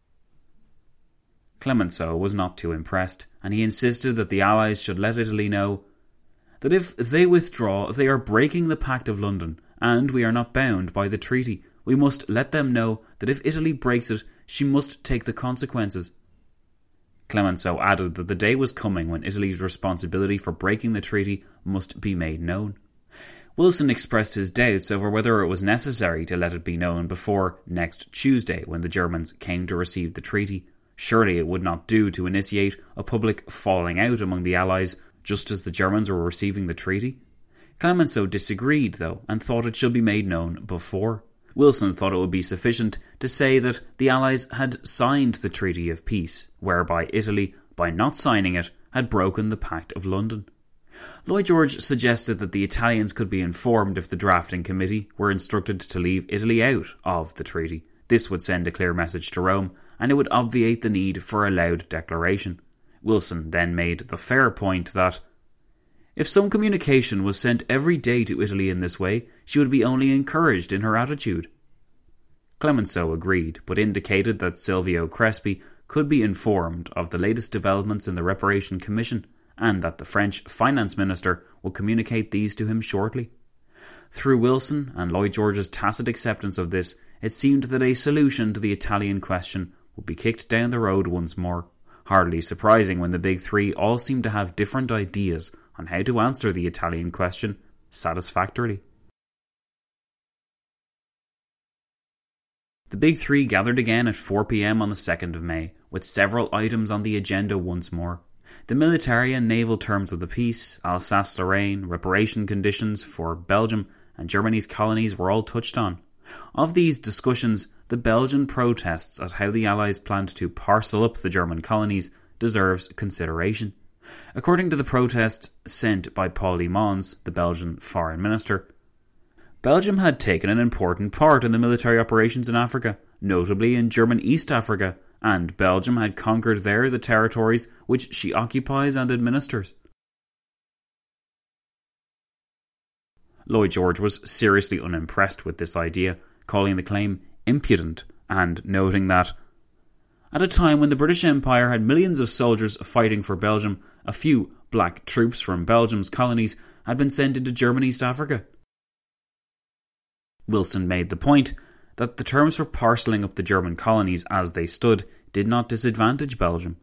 Clemenceau was not too impressed, and he insisted that the Allies should let Italy know that if they withdraw, they are breaking the Pact of London, and we are not bound by the treaty. We must let them know that if Italy breaks it, she must take the consequences. Clemenceau added that the day was coming when Italy's responsibility for breaking the treaty must be made known. Wilson expressed his doubts over whether it was necessary to let it be known before next Tuesday when the Germans came to receive the treaty. Surely it would not do to initiate a public falling out among the Allies just as the Germans were receiving the treaty. Clemenceau disagreed, though, and thought it should be made known before. Wilson thought it would be sufficient to say that the Allies had signed the Treaty of Peace, whereby Italy, by not signing it, had broken the Pact of London. Lloyd George suggested that the Italians could be informed if the drafting committee were instructed to leave Italy out of the treaty. This would send a clear message to Rome, and it would obviate the need for a loud declaration. Wilson then made the fair point that if some communication was sent every day to Italy in this way, she would be only encouraged in her attitude. Clemenceau agreed, but indicated that Silvio Crespi could be informed of the latest developments in the Reparation Commission, and that the French finance minister will communicate these to him shortly. Through Wilson and Lloyd George's tacit acceptance of this, it seemed that a solution to the Italian question would be kicked down the road once more, hardly surprising when the big three all seemed to have different ideas on how to answer the Italian question satisfactorily. The big three gathered again at 4 p.m. on the 2nd of May, with several items on the agenda once more. The military and naval terms of the peace, Alsace-Lorraine, reparation conditions for Belgium and Germany's colonies were all touched on. Of these discussions, the Belgian protests at how the Allies planned to parcel up the German colonies deserves consideration. According to the protest sent by Paul Mons, the Belgian foreign minister, Belgium had taken an important part in the military operations in Africa, notably in German East Africa, and Belgium had conquered there the territories which she occupies and administers. Lloyd George was seriously unimpressed with this idea, calling the claim impudent and noting that at a time when the British Empire had millions of soldiers fighting for Belgium, a few black troops from Belgium's colonies had been sent into German East Africa. Wilson made the point that the terms for parcelling up the German colonies as they stood did not disadvantage Belgium.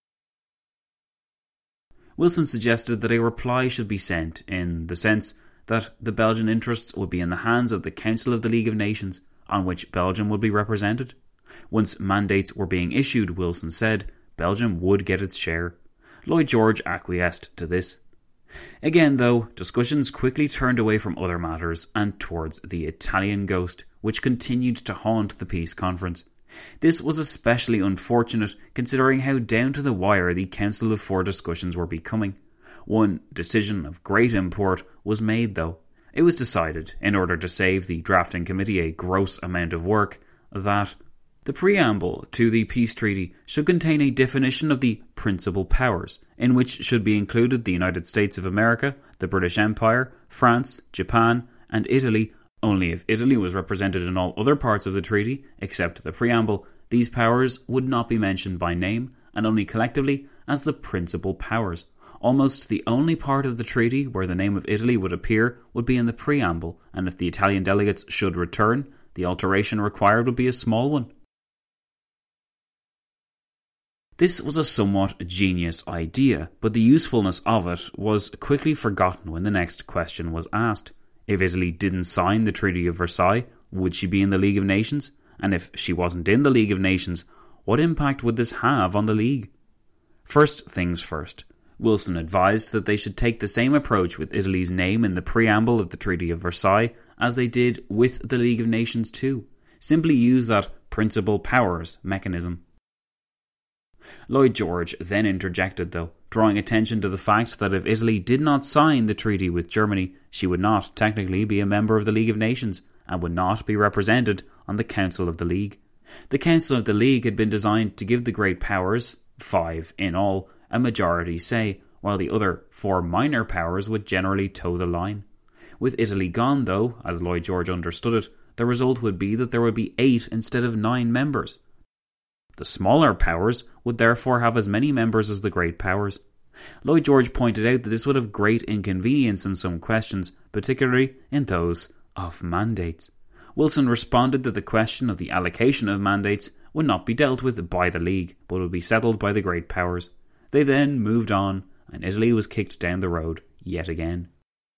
Wilson suggested that a reply should be sent in the sense that the Belgian interests would be in the hands of the Council of the League of Nations, on which Belgium would be represented. Once mandates were being issued, Wilson said, Belgium would get its share. Lloyd George acquiesced to this. Again, though, discussions quickly turned away from other matters and towards the Italian ghost, which continued to haunt the peace conference. This was especially unfortunate considering how down to the wire the Council of Four discussions were becoming. One decision of great import was made, though. It was decided, in order to save the drafting committee a gross amount of work, that the preamble to the peace treaty should contain a definition of the principal powers, in which should be included the United States of America, the British Empire, France, Japan, and Italy. Only if Italy was represented in all other parts of the treaty, except the preamble, these powers would not be mentioned by name, and only collectively as the principal powers. Almost the only part of the treaty where the name of Italy would appear would be in the preamble, and if the Italian delegates should return, the alteration required would be a small one. This was a somewhat genius idea, but the usefulness of it was quickly forgotten when the next question was asked. If Italy didn't sign the Treaty of Versailles, would she be in the League of Nations? And if she wasn't in the League of Nations, what impact would this have on the League? First things first, Wilson advised that they should take the same approach with Italy's name in the preamble of the Treaty of Versailles as they did with the League of Nations too. Simply use that principal powers mechanism. Lloyd George then interjected, though, drawing attention to the fact that if Italy did not sign the treaty with Germany, she would not technically be a member of the League of Nations and would not be represented on the Council of the League. The Council of the League had been designed to give the great powers, 5 in all, a majority say, while the other 4 minor powers would generally toe the line. With Italy gone, though, as Lloyd George understood it, the result would be that there would be 8 instead of 9 members. The smaller powers would therefore have as many members as the great powers. Lloyd George pointed out that this would have great inconvenience in some questions, particularly in those of mandates. Wilson responded that the question of the allocation of mandates would not be dealt with by the League, but would be settled by the great powers. They then moved on, and Italy was kicked down the road yet again.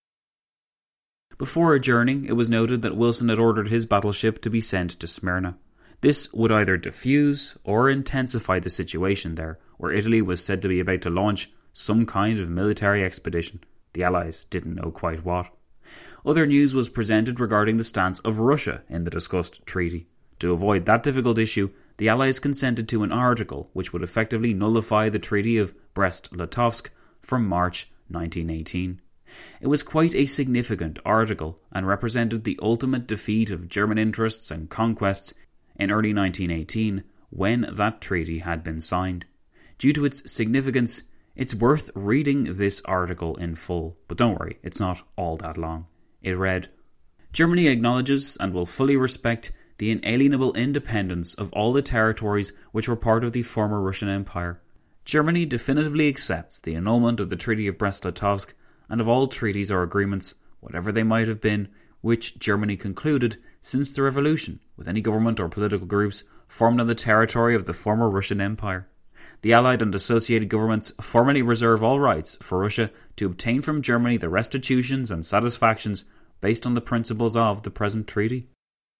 Before adjourning, it was noted that Wilson had ordered his battleship to be sent to Smyrna. This would either diffuse or intensify the situation there, where Italy was said to be about to launch some kind of military expedition. The Allies didn't know quite what. Other news was presented regarding the stance of Russia in the discussed treaty. To avoid that difficult issue, the Allies consented to an article which would effectively nullify the Treaty of Brest-Litovsk from March 1918. It was quite a significant article and represented the ultimate defeat of German interests and conquests in early 1918 when that treaty had been signed. Due to its significance, it's worth reading this article in full. But don't worry, it's not all that long. It read, Germany acknowledges and will fully respect the inalienable independence of all the territories which were part of the former Russian Empire. Germany definitively accepts the annulment of the Treaty of Brest-Litovsk and of all treaties or agreements, whatever they might have been, which Germany concluded since the revolution with any government or political groups formed on the territory of the former Russian Empire. The Allied and associated governments formally reserve all rights for Russia to obtain from Germany the restitutions and satisfactions based on the principles of the present treaty.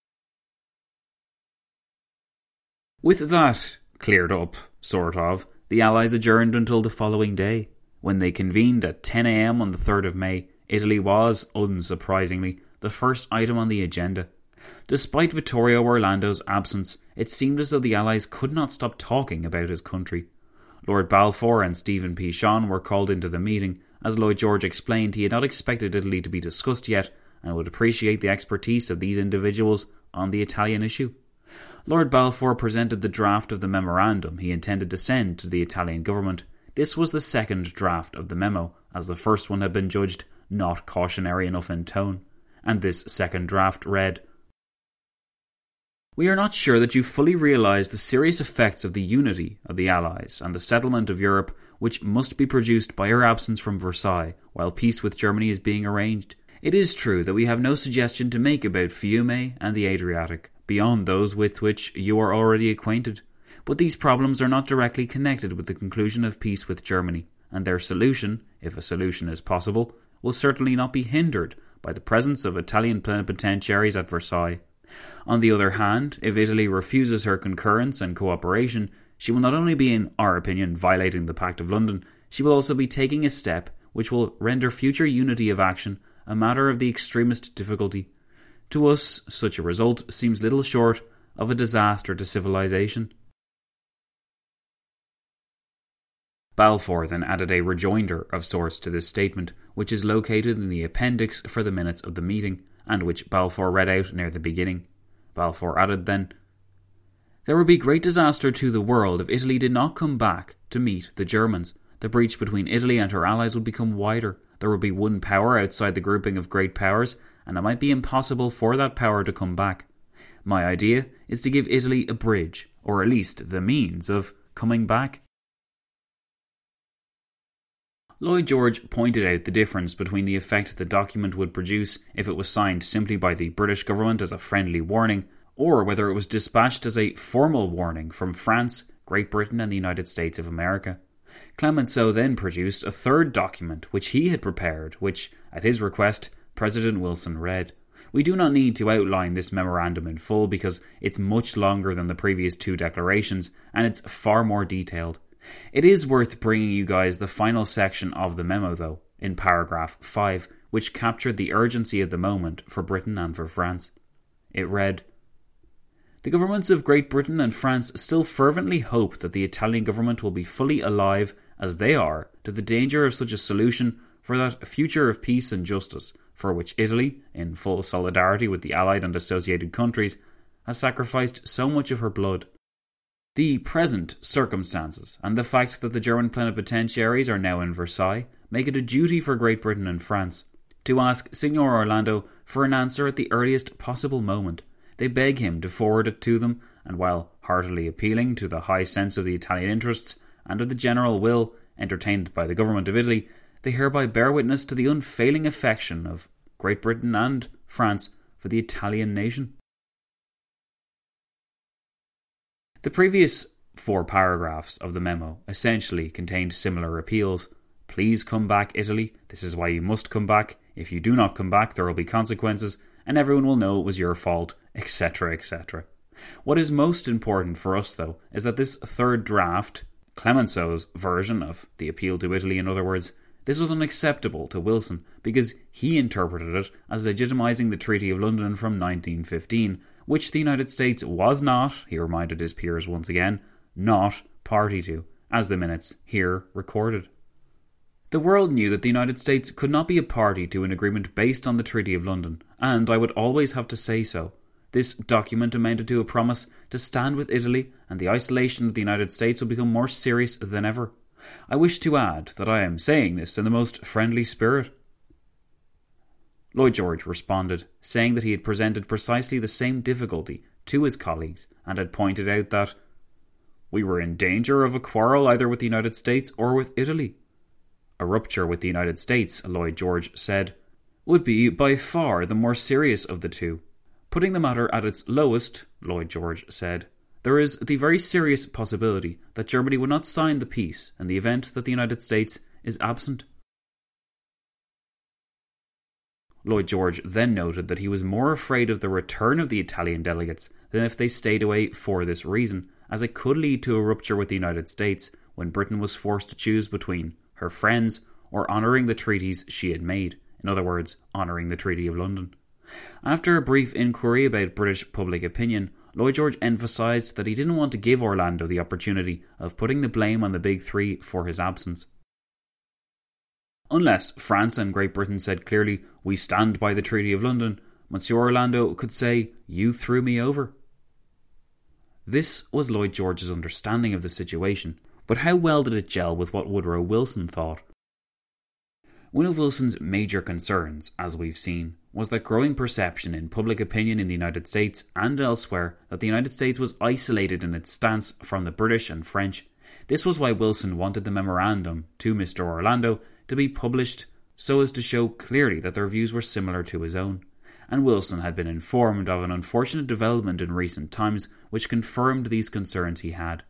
With that cleared up, sort of, the Allies adjourned until the following day. When they convened at 10 a.m. on the 3rd of May, Italy was, unsurprisingly, the first item on the agenda. Despite Vittorio Orlando's absence, it seemed as though the Allies could not stop talking about his country. Lord Balfour and Stephen Pichon were called into the meeting. As Lloyd George explained, he had not expected Italy to be discussed yet and would appreciate the expertise of these individuals on the Italian issue. Lord Balfour presented the draft of the memorandum he intended to send to the Italian government. This was the second draft of the memo, as the first one had been judged not cautionary enough in tone. And this second draft read, We are not sure that you fully realise the serious effects of the unity of the Allies and the settlement of Europe which must be produced by our absence from Versailles while peace with Germany is being arranged. It is true that we have no suggestion to make about Fiume and the Adriatic, beyond those with which you are already acquainted. But these problems are not directly connected with the conclusion of peace with Germany, and their solution, if a solution is possible, will certainly not be hindered by the presence of Italian plenipotentiaries at Versailles. On the other hand, if Italy refuses her concurrence and cooperation, she will not only be, in our opinion, violating the Pact of London, she will also be taking a step which will render future unity of action a matter of the extremest difficulty. To us, such a result seems little short of a disaster to civilization. Balfour then added a rejoinder of sorts to this statement, which is located in the appendix for the minutes of the meeting, and which Balfour read out near the beginning. Balfour added then, There would be great disaster to the world if Italy did not come back to meet the Germans. The breach between Italy and her allies would become wider. There would be one power outside the grouping of great powers, and it might be impossible for that power to come back. My idea is to give Italy a bridge, or at least the means of coming back. Lloyd George pointed out the difference between the effect the document would produce if it was signed simply by the British government as a friendly warning, or whether it was dispatched as a formal warning from France, Great Britain and the United States of America. Clemenceau then produced a third document which he had prepared, which, at his request, President Wilson read. We do not need to outline this memorandum in full because it's much longer than the previous two declarations and it's far more detailed. It is worth bringing you guys the final section of the memo though, in paragraph 5, which captured the urgency of the moment for Britain and for France. It read, The governments of Great Britain and France still fervently hope that the Italian government will be fully alive, as they are, to the danger of such a solution for that future of peace and justice, for which Italy, in full solidarity with the Allied and associated countries, has sacrificed so much of her blood. The present circumstances and the fact that the German plenipotentiaries are now in Versailles make it a duty for Great Britain and France to ask Signor Orlando for an answer at the earliest possible moment. They beg him to forward it to them, and while heartily appealing to the high sense of the Italian interests and of the general will entertained by the government of Italy, they hereby bear witness to the unfailing affection of Great Britain and France for the Italian nation. The previous 4 paragraphs of the memo essentially contained similar appeals. Please come back, Italy. This is why you must come back. If you do not come back, there will be consequences, and everyone will know it was your fault, etc., etc. What is most important for us, though, is that this third draft, Clemenceau's version of the appeal to Italy, in other words, this was unacceptable to Wilson because he interpreted it as legitimising the Treaty of London from 1915, which the United States was not, he reminded his peers once again, not party to, as the minutes here recorded. The world knew that the United States could not be a party to an agreement based on the Treaty of London, and I would always have to say so. This document amounted to a promise to stand with Italy, and the isolation of the United States will become more serious than ever. I wish to add that I am saying this in the most friendly spirit." Lloyd George responded, saying that he had presented precisely the same difficulty to his colleagues and had pointed out that "we were in danger of a quarrel either with the United States or with Italy." A rupture with the United States, Lloyd George said, would be by far the more serious of the two. Putting the matter at its lowest, Lloyd George said, there is the very serious possibility that Germany would not sign the peace in the event that the United States is absent. Lloyd George then noted that he was more afraid of the return of the Italian delegates than if they stayed away for this reason, as it could lead to a rupture with the United States when Britain was forced to choose between her friends or honouring the treaties she had made, in other words, honouring the Treaty of London. After a brief inquiry about British public opinion, Lloyd George emphasised that he didn't want to give Orlando the opportunity of putting the blame on the Big Three for his absence. Unless France and Great Britain said clearly, "We stand by the Treaty of London," Monsieur Orlando could say, "You threw me over." This was Lloyd George's understanding of the situation, but how well did it gel with what Woodrow Wilson thought? One of Wilson's major concerns, as we've seen, was that growing perception in public opinion in the United States and elsewhere that the United States was isolated in its stance from the British and French. This was why Wilson wanted the memorandum to Mr. Orlando to be published so as to show clearly that their views were similar to his own. And Wilson had been informed of an unfortunate development in recent times which confirmed these concerns he had.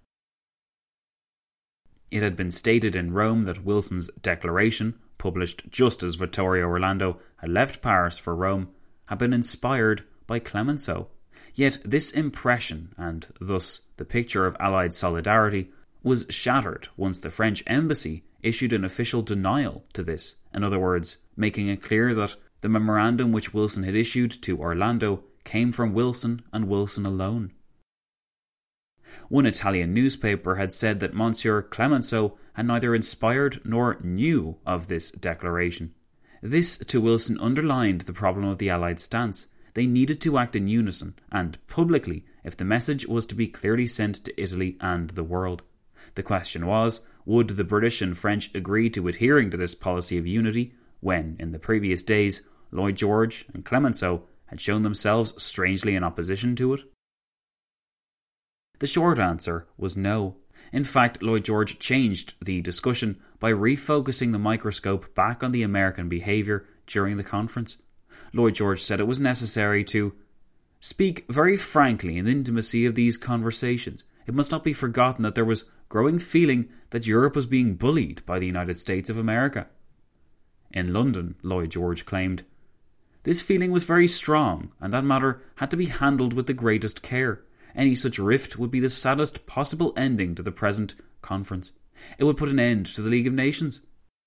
It had been stated in Rome that Wilson's declaration, published just as Vittorio Orlando had left Paris for Rome, had been inspired by Clemenceau. Yet this impression, and thus the picture of Allied solidarity, was shattered once the French embassy issued an official denial to this, in other words, making it clear that the memorandum which Wilson had issued to Orlando came from Wilson and Wilson alone. One Italian newspaper had said that Monsieur Clemenceau had neither inspired nor knew of this declaration. This, to Wilson, underlined the problem of the Allied stance. They needed to act in unison, and publicly, if the message was to be clearly sent to Italy and the world. The question was, would the British and French agree to adhering to this policy of unity, when, in the previous days, Lloyd George and Clemenceau had shown themselves strangely in opposition to it? The short answer was no. In fact, Lloyd George changed the discussion by refocusing the microscope back on the American behaviour during the conference. Lloyd George said it was necessary to speak very frankly in the intimacy of these conversations. It must not be forgotten that there was growing feeling that Europe was being bullied by the United States of America. In London, Lloyd George claimed, this feeling was very strong, and that matter had to be handled with the greatest care. Any such rift would be the saddest possible ending to the present conference. It would put an end to the League of Nations.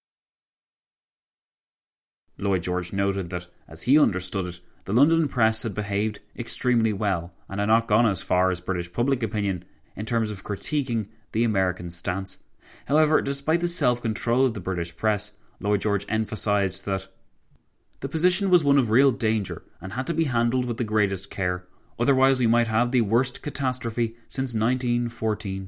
Lloyd George noted that, as he understood it, the London press had behaved extremely well and had not gone as far as British public opinion in terms of critiquing the American stance. However, despite the self-control of the British press, Lloyd George emphasised that the position was one of real danger and had to be handled with the greatest care. Otherwise we might have the worst catastrophe since 1914.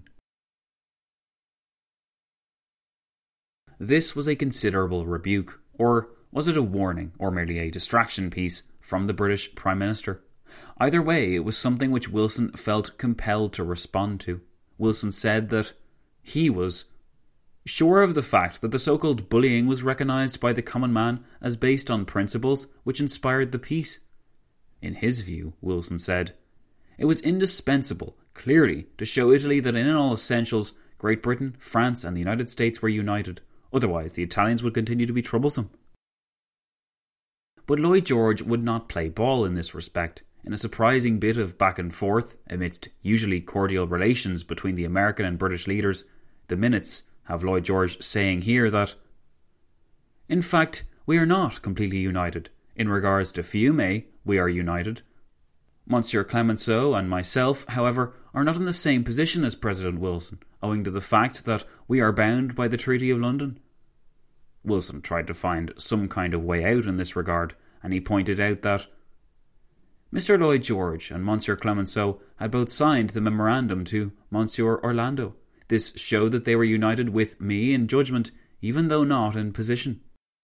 This was a considerable rebuke, or was it a warning, or merely a distraction piece from the British Prime Minister? Either way, it was something which Wilson felt compelled to respond to. Wilson said that he was sure of the fact that the so-called bullying was recognised by the common man as based on principles which inspired the peace. In his view, Wilson said, it was indispensable, clearly, to show Italy that in all essentials, Great Britain, France and the United States were united. Otherwise, the Italians would continue to be troublesome. But Lloyd George would not play ball in this respect. In a surprising bit of back and forth, amidst usually cordial relations between the American and British leaders, the minutes have Lloyd George saying here that, in fact, we are not completely united. In regards to Fiume, we are united. Monsieur Clemenceau and myself, however, are not in the same position as President Wilson, owing to the fact that we are bound by the Treaty of London. Wilson tried to find some kind of way out in this regard, and he pointed out that Mr. Lloyd George and Monsieur Clemenceau had both signed the memorandum to Monsieur Orlando. This showed that they were united with me in judgment, even though not in position.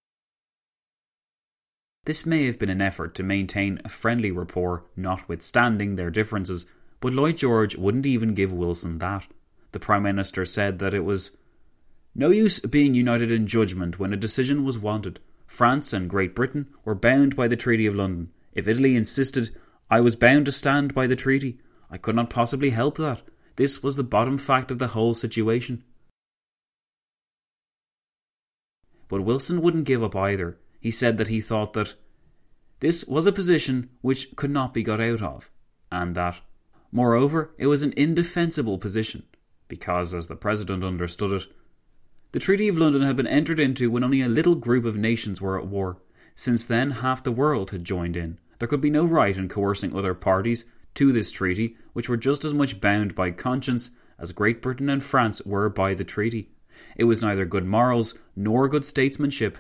This may have been an effort to maintain a friendly rapport notwithstanding their differences, but Lloyd George wouldn't even give Wilson that. The Prime Minister said that it was no use being united in judgment when a decision was wanted. France and Great Britain were bound by the Treaty of London. If Italy insisted, I was bound to stand by the treaty. I could not possibly help that. This was the bottom fact of the whole situation. But Wilson wouldn't give up either. He said that he thought that this was a position which could not be got out of, and that, moreover, it was an indefensible position, because, as the President understood it, the Treaty of London had been entered into when only a little group of nations were at war. Since then, half the world had joined in. There could be no right in coercing other parties to this treaty, which were just as much bound by conscience as Great Britain and France were by the treaty. It was neither good morals nor good statesmanship.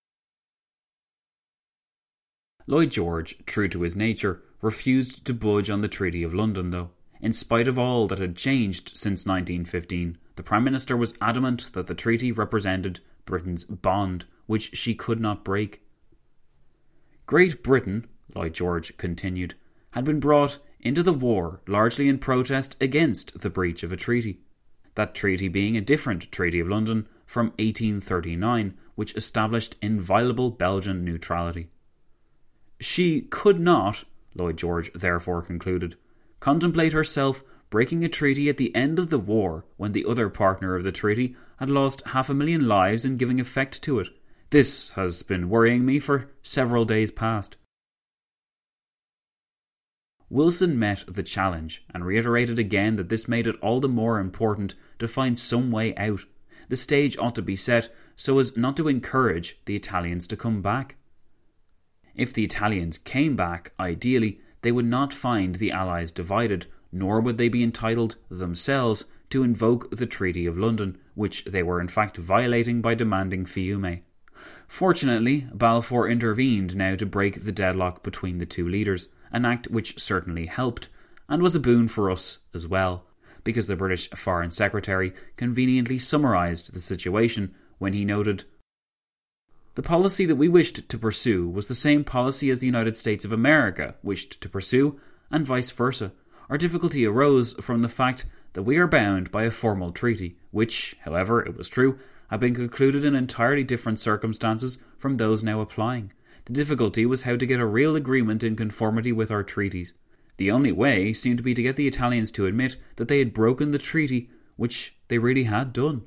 Lloyd George, true to his nature, refused to budge on the Treaty of London, though. In spite of all that had changed since 1915, the Prime Minister was adamant that the treaty represented Britain's bond, which she could not break. Great Britain, Lloyd George continued, had been brought into the war largely in protest against the breach of a treaty. That treaty being a different Treaty of London from 1839, which established inviolable Belgian neutrality. She could not, Lloyd George therefore concluded, contemplate herself breaking a treaty at the end of the war when the other partner of the treaty had lost 500,000 lives in giving effect to it. This has been worrying me for several days past. Wilson met the challenge and reiterated again that this made it all the more important to find some way out. The stage ought to be set so as not to encourage the Italians to come back. If the Italians came back, ideally, they would not find the Allies divided, nor would they be entitled themselves to invoke the Treaty of London, which they were in fact violating by demanding fiume. Fortunately, Balfour intervened now to break the deadlock between the two leaders, an act which certainly helped, and was a boon for us as well, because the British Foreign Secretary conveniently summarised the situation when he noted, "The policy that we wished to pursue was the same policy as the United States of America wished to pursue, and vice versa. Our difficulty arose from the fact that we are bound by a formal treaty, which, however, it was true, had been concluded in entirely different circumstances from those now applying. The difficulty was how to get a real agreement in conformity with our treaties. The only way seemed to be to get the Italians to admit that they had broken the treaty, which they really had done."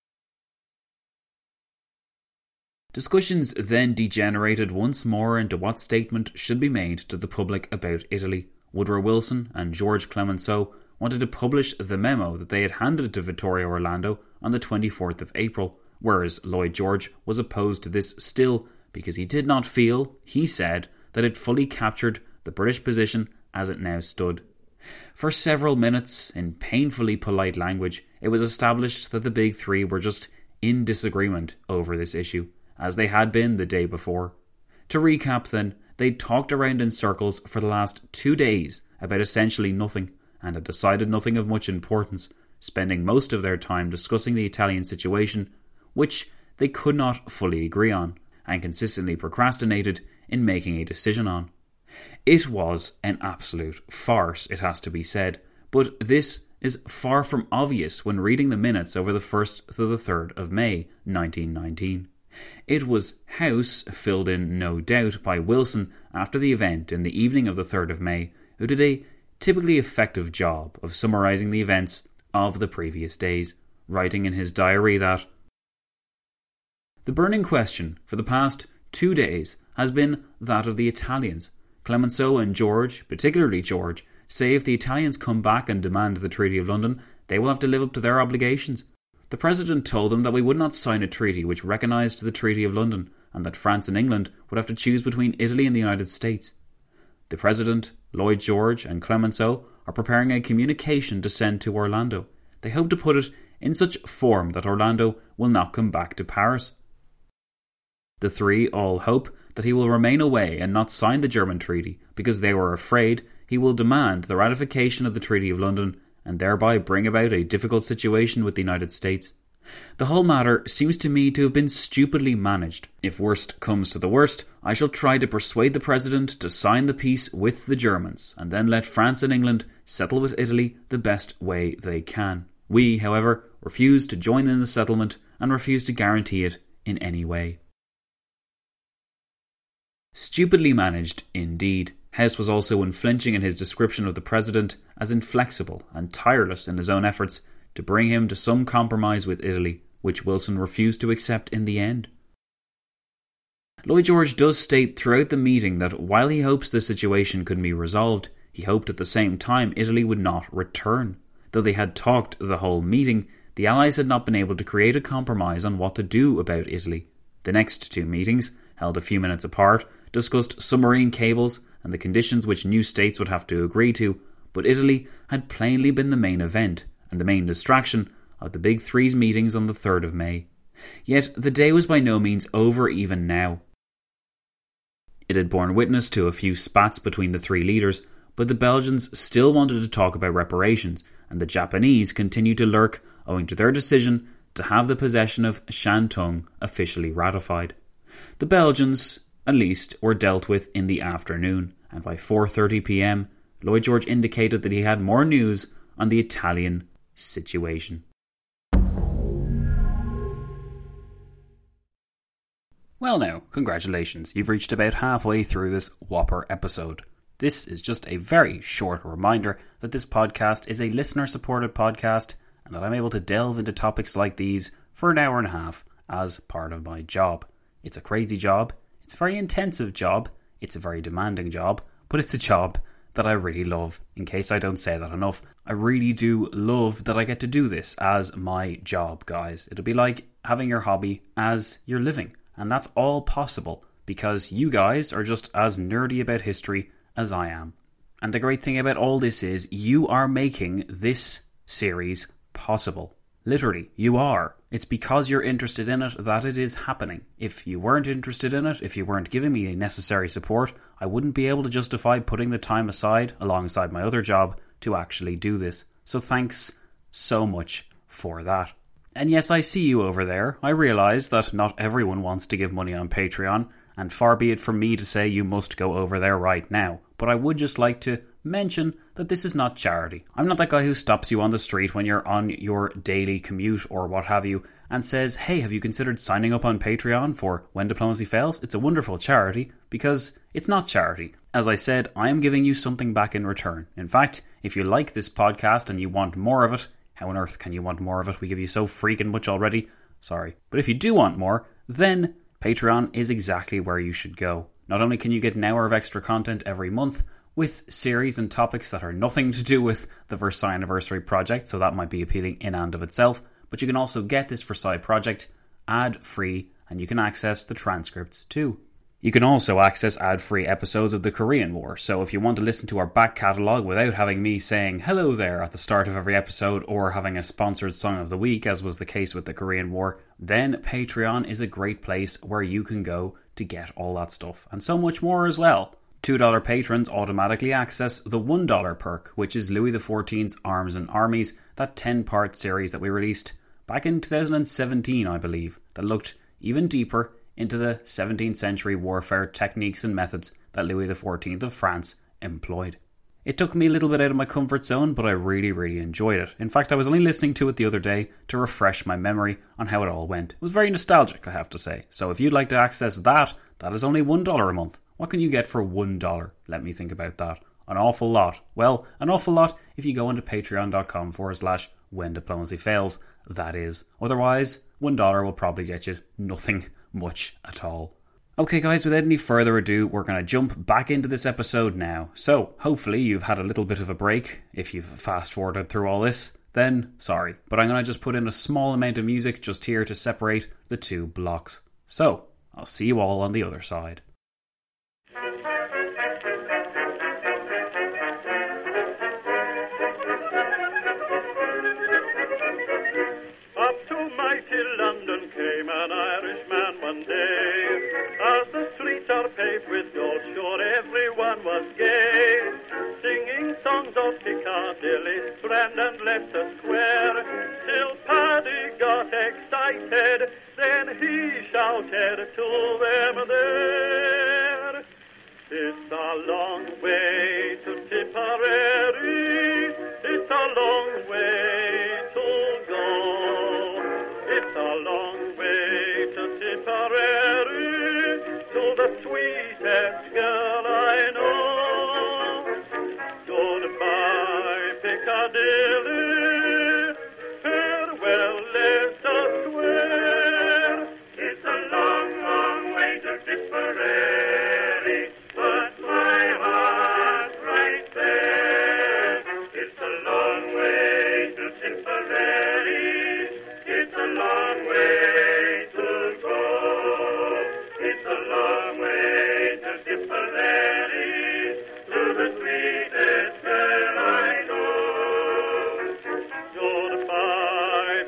Discussions then degenerated once more into what statement should be made to the public about Italy. Woodrow Wilson and George Clemenceau wanted to publish the memo that they had handed to Vittorio Orlando on the 24th of April, whereas Lloyd George was opposed to this still because he did not feel, he said, that it fully captured the British position as it now stood. For several minutes, in painfully polite language, it was established that the Big Three were just in disagreement over this issue, as they had been the day before. To recap then, they'd talked around in circles for the last 2 days about essentially nothing, and had decided nothing of much importance, spending most of their time discussing the Italian situation, which they could not fully agree on, and consistently procrastinated in making a decision on. It was an absolute farce, it has to be said, but this is far from obvious when reading the minutes over the 1st to the 3rd of May 1919. It was house, filled in no doubt by Wilson after the event in the evening of the 3rd of May, who did a typically effective job of summarising the events of the previous days, writing in his diary that the burning question for the past 2 days has been that of the Italians. Clemenceau and George, particularly George, say if the Italians come back and demand the Treaty of London, they will have to live up to their obligations. The President told them that we would not sign a treaty which recognised the Treaty of London, and that France and England would have to choose between Italy and the United States. The President, Lloyd George and Clemenceau are preparing a communication to send to Orlando. They hope to put it in such form that Orlando will not come back to Paris. The three all hope that he will remain away and not sign the German treaty because they were afraid he will demand the ratification of the Treaty of London and thereby bring about a difficult situation with the United States. The whole matter seems to me to have been stupidly managed. If worst comes to the worst, I shall try to persuade the President to sign the peace with the Germans, and then let France and England settle with Italy the best way they can. We, however, refuse to join in the settlement and refuse to guarantee it in any way. Stupidly managed, indeed. Hess was also unflinching in his description of the President as inflexible and tireless in his own efforts to bring him to some compromise with Italy, which Wilson refused to accept in the end. Lloyd George does state throughout the meeting that while he hopes the situation could be resolved, he hoped at the same time Italy would not return. Though they had talked the whole meeting, the Allies had not been able to create a compromise on what to do about Italy. The next two meetings, held a few minutes apart, discussed submarine cables and the conditions which new states would have to agree to, but Italy had plainly been the main event and the main distraction of the Big Three's meetings on the 3rd of May. Yet the day was by no means over even now. It had borne witness to a few spats between the three leaders, but the Belgians still wanted to talk about reparations, and the Japanese continued to lurk owing to their decision to have the possession of Shantung officially ratified. The Belgians, at least, were dealt with in the afternoon, and by 4:30 p.m, Lloyd George indicated that he had more news on the Italian situation. Well now, congratulations, you've reached about halfway through this whopper episode. This is just a very short reminder that this podcast is a listener-supported podcast and that I'm able to delve into topics like these for an hour and a half as part of my job. It's a crazy job, it's a very intensive job, it's a very demanding job, but it's a job that I really love. In case I don't say that enough, I really do love that I get to do this as my job, guys. It'll be like having your hobby as your living, and that's all possible because you guys are just as nerdy about history as I am. And the great thing about all this is you are making this series possible. Literally, you are. It's because you're interested in it that it is happening. If you weren't interested in it, if you weren't giving me the necessary support, I wouldn't be able to justify putting the time aside alongside my other job to actually do this. So thanks so much for that. And yes, I see you over there. I realise that not everyone wants to give money on Patreon, and far be it from me to say you must go over there right now. But I would just like to mention that this is not charity. I'm not that guy who stops you on the street when you're on your daily commute or what have you and says, hey, have you considered signing up on Patreon for When Diplomacy Fails? It's a wonderful charity, because it's not charity. As I said, I am giving you something back in return. In fact, if you like this podcast and you want more of it, how on earth can you want more of it? We give you so freaking much already. Sorry. But if you do want more, then Patreon is exactly where you should go. Not only can you get an hour of extra content every month, with series and topics that are nothing to do with the Versailles Anniversary project, so that might be appealing in and of itself, but you can also get this Versailles project ad-free, and you can access the transcripts too. You can also access ad-free episodes of the Korean War, so if you want to listen to our back catalogue without having me saying hello there at the start of every episode or having a sponsored song of the week, as was the case with the Korean War, then Patreon is a great place where you can go to get all that stuff, and so much more as well. $2 patrons automatically access the $1 perk, which is Louis XIV's Arms and Armies, that 10-part series that we released back in 2017, I believe, that looked even deeper into the 17th century warfare techniques and methods that Louis XIV of France employed. It took me a little bit out of my comfort zone, but I really, really enjoyed it. In fact, I was only listening to it the other day to refresh my memory on how it all went. It was very nostalgic, I have to say. So if you'd like to access that, that is only $1 a month. What can you get for $1? Let me think about that. An awful lot. Well, an awful lot if you go into patreon.com/When Diplomacy Fails, that is. Otherwise, $1 will probably get you nothing much at all. Okay guys, without any further ado, we're going to jump back into this episode now. So, hopefully you've had a little bit of a break. If you've fast forwarded through all this, then sorry. But I'm going to just put in a small amount of music just here to separate the two blocks. So, I'll see you all on the other side. London came an Irishman one day. As the streets are less a square. Till Paddy got excited, then he shouted to them there. It's a long way to Tipperary, it's a long way to go. It's a long way to Tipperary, to the sweetest girl I know. Goodbye, Piccadilly, farewell, Leicester Square. It's a long, long way to Tipperary, but my heart's right there. It's a long way to Tipperary, it's a long way to go. It's a long way to Tipperary, to the sweetest girl I know. Goodbye,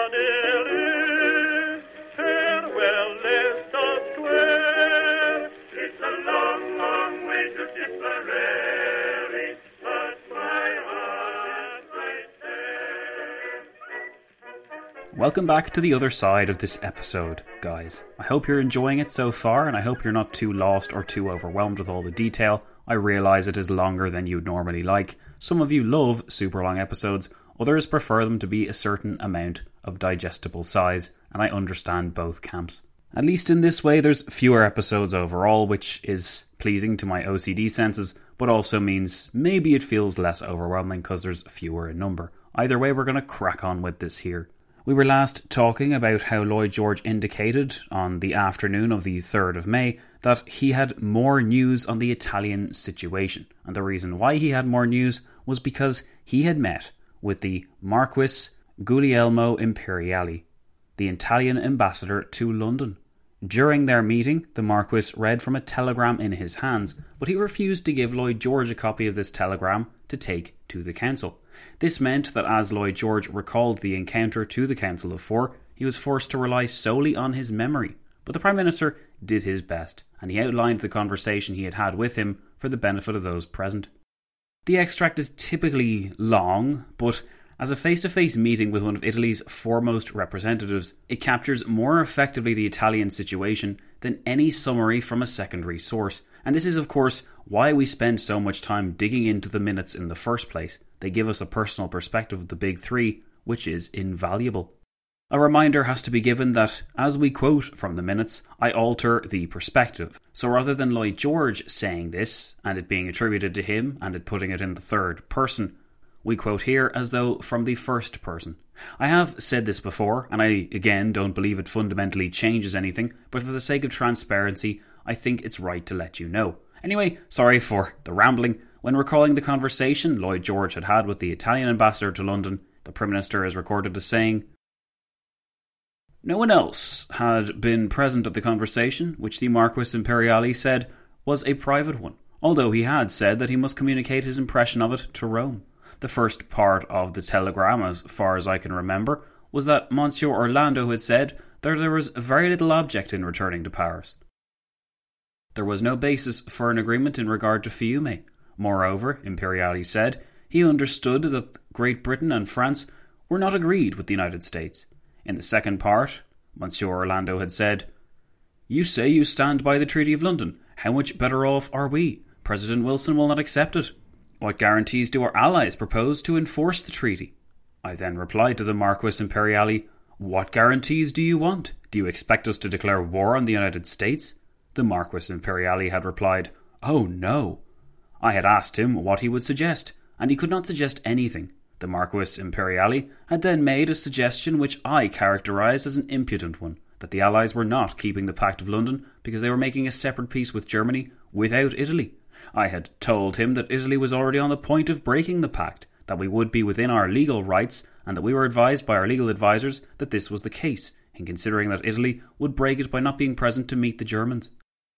Piccadilly, farewell, Leicester Square. It's a long, long way to Tipperary, but my heart's right there. Welcome back to the other side of this episode, guys. I hope you're enjoying it so far, and I hope you're not too lost or too overwhelmed with all the detail. I realise it is longer than you'd normally like. Some of you love super long episodes, others prefer them to be a certain amount of digestible size, and I understand both camps. At least in this way, there's fewer episodes overall, which is pleasing to my OCD senses, but also means maybe it feels less overwhelming because there's fewer in number. Either way, we're going to crack on with this here. We were last talking about how Lloyd George indicated on the afternoon of the 3rd of May that he had more news on the Italian situation. And the reason why he had more news was because he had met with the Marquis Guglielmo Imperiali, the Italian ambassador to London. During their meeting, the Marquis read from a telegram in his hands, but he refused to give Lloyd George a copy of this telegram to take to the council. This meant that as Lloyd George recalled the encounter to the Council of Four, he was forced to rely solely on his memory. But the Prime Minister did his best, and he outlined the conversation he had had with him for the benefit of those present. The extract is typically long, but as a face-to-face meeting with one of Italy's foremost representatives, it captures more effectively the Italian situation than any summary from a secondary source. And this is, of course, why we spend so much time digging into the minutes in the first place. They give us a personal perspective of the big three, which is invaluable. A reminder has to be given that, as we quote from the minutes, I alter the perspective. So rather than Lloyd George saying this, and it being attributed to him, and it putting it in the third person, we quote here as though from the first person. I have said this before, and I again don't believe it fundamentally changes anything, but for the sake of transparency, I think it's right to let you know. Anyway, sorry for the rambling. When recalling the conversation Lloyd George had had with the Italian ambassador to London, the Prime Minister is recorded as saying, "No one else had been present at the conversation, which the Marquis Imperiali said was a private one, although he had said that he must communicate his impression of it to Rome. The first part of the telegram, as far as I can remember, was that Monsieur Orlando had said that there was very little object in returning to Paris. There was no basis for an agreement in regard to Fiume. Moreover, Imperiali said, he understood that Great Britain and France were not agreed with the United States. In the second part, Monsieur Orlando had said, you say you stand by the Treaty of London. How much better off are we? President Wilson will not accept it. What guarantees do our allies propose to enforce the treaty? I then replied to the Marquis Imperiali, what guarantees do you want? Do you expect us to declare war on the United States? The Marquis Imperiali had replied, oh no. I had asked him what he would suggest, and he could not suggest anything. The Marquis Imperiali had then made a suggestion which I characterised as an impudent one, that the Allies were not keeping the Pact of London because they were making a separate peace with Germany without Italy. I had told him that Italy was already on the point of breaking the pact, that we would be within our legal rights, and that we were advised by our legal advisers that this was the case, in considering that Italy would break it by not being present to meet the Germans.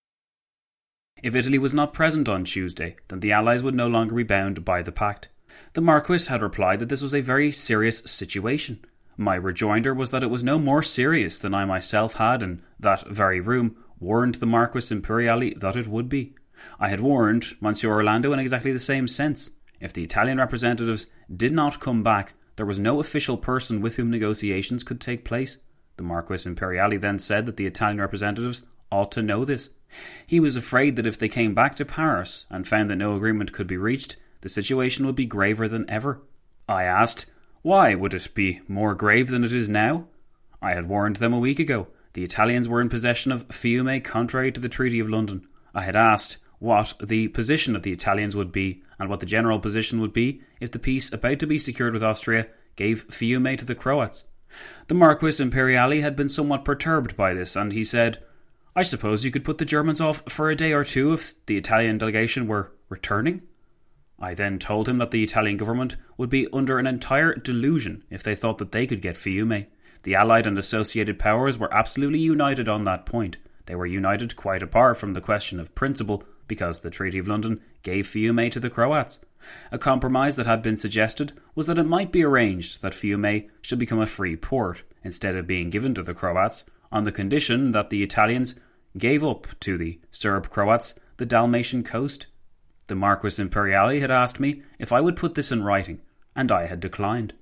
If Italy was not present on Tuesday, then the Allies would no longer be bound by the pact. The Marquis had replied that this was a very serious situation. My rejoinder was that it was no more serious than I myself had, in that very room, warned the Marquis Imperiali that it would be. I had warned Monsieur Orlando in exactly the same sense. If the Italian representatives did not come back, there was no official person with whom negotiations could take place. The Marquis Imperiali then said that the Italian representatives ought to know this. He was afraid that if they came back to Paris and found that no agreement could be reached, the situation would be graver than ever. I asked, why would it be more grave than it is now? I had warned them a week ago. The Italians were in possession of Fiume contrary to the Treaty of London. I had asked what the position of the Italians would be and what the general position would be if the peace about to be secured with Austria gave Fiume to the Croats. The Marquis Imperiali had been somewhat perturbed by this, and he said, I suppose you could put the Germans off for a day or two if the Italian delegation were returning? I then told him that the Italian government would be under an entire delusion if they thought that they could get Fiume. The Allied and associated powers were absolutely united on that point. They were united quite apart from the question of principle, because the Treaty of London gave Fiume to the Croats. A compromise that had been suggested was that it might be arranged that Fiume should become a free port, instead of being given to the Croats, on the condition that the Italians gave up to the Serb Croats the Dalmatian coast. The Marquis Imperiali had asked me if I would put this in writing, and I had declined.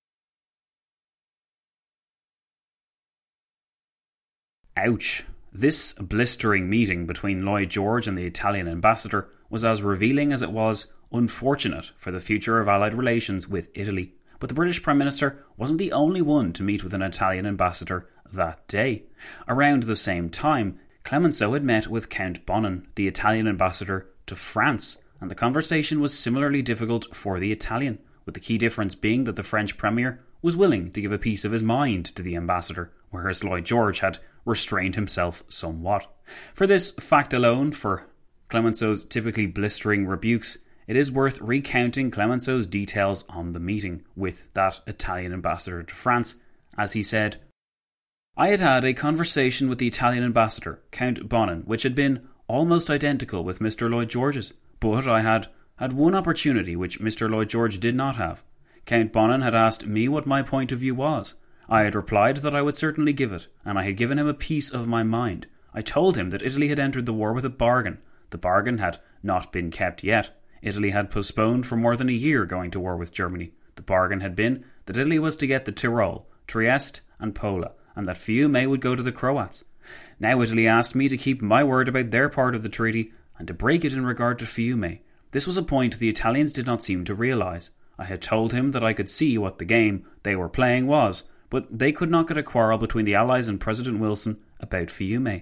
Ouch. This blistering meeting between Lloyd George and the Italian ambassador was as revealing as it was unfortunate for the future of Allied relations with Italy. But the British Prime Minister wasn't the only one to meet with an Italian ambassador that day. Around the same time, Clemenceau had met with Count Bonin, the Italian ambassador to France, and the conversation was similarly difficult for the Italian, with the key difference being that the French Premier was willing to give a piece of his mind to the ambassador, whereas Lloyd George had restrained himself somewhat. For this fact alone, for Clemenceau's typically blistering rebukes, it is worth recounting Clemenceau's details on the meeting with that Italian ambassador to France, as he said, I had had a conversation with the Italian ambassador, Count Bonin, which had been almost identical with Mr. Lloyd George's, but I had one opportunity which Mr. Lloyd George did not have. Count Bonin had asked me what my point of view was. I had replied that I would certainly give it, and I had given him a piece of my mind. I told him that Italy had entered the war with a bargain. The bargain had not been kept yet. Italy had postponed for more than a year going to war with Germany. The bargain had been that Italy was to get the Tyrol, Trieste and Pola, and that Fiume would go to the Croats. Now Italy asked me to keep my word about their part of the treaty and to break it in regard to Fiume. This was a point the Italians did not seem to realise. I had told him that I could see what the game they were playing was, but they could not get a quarrel between the Allies and President Wilson about Fiume.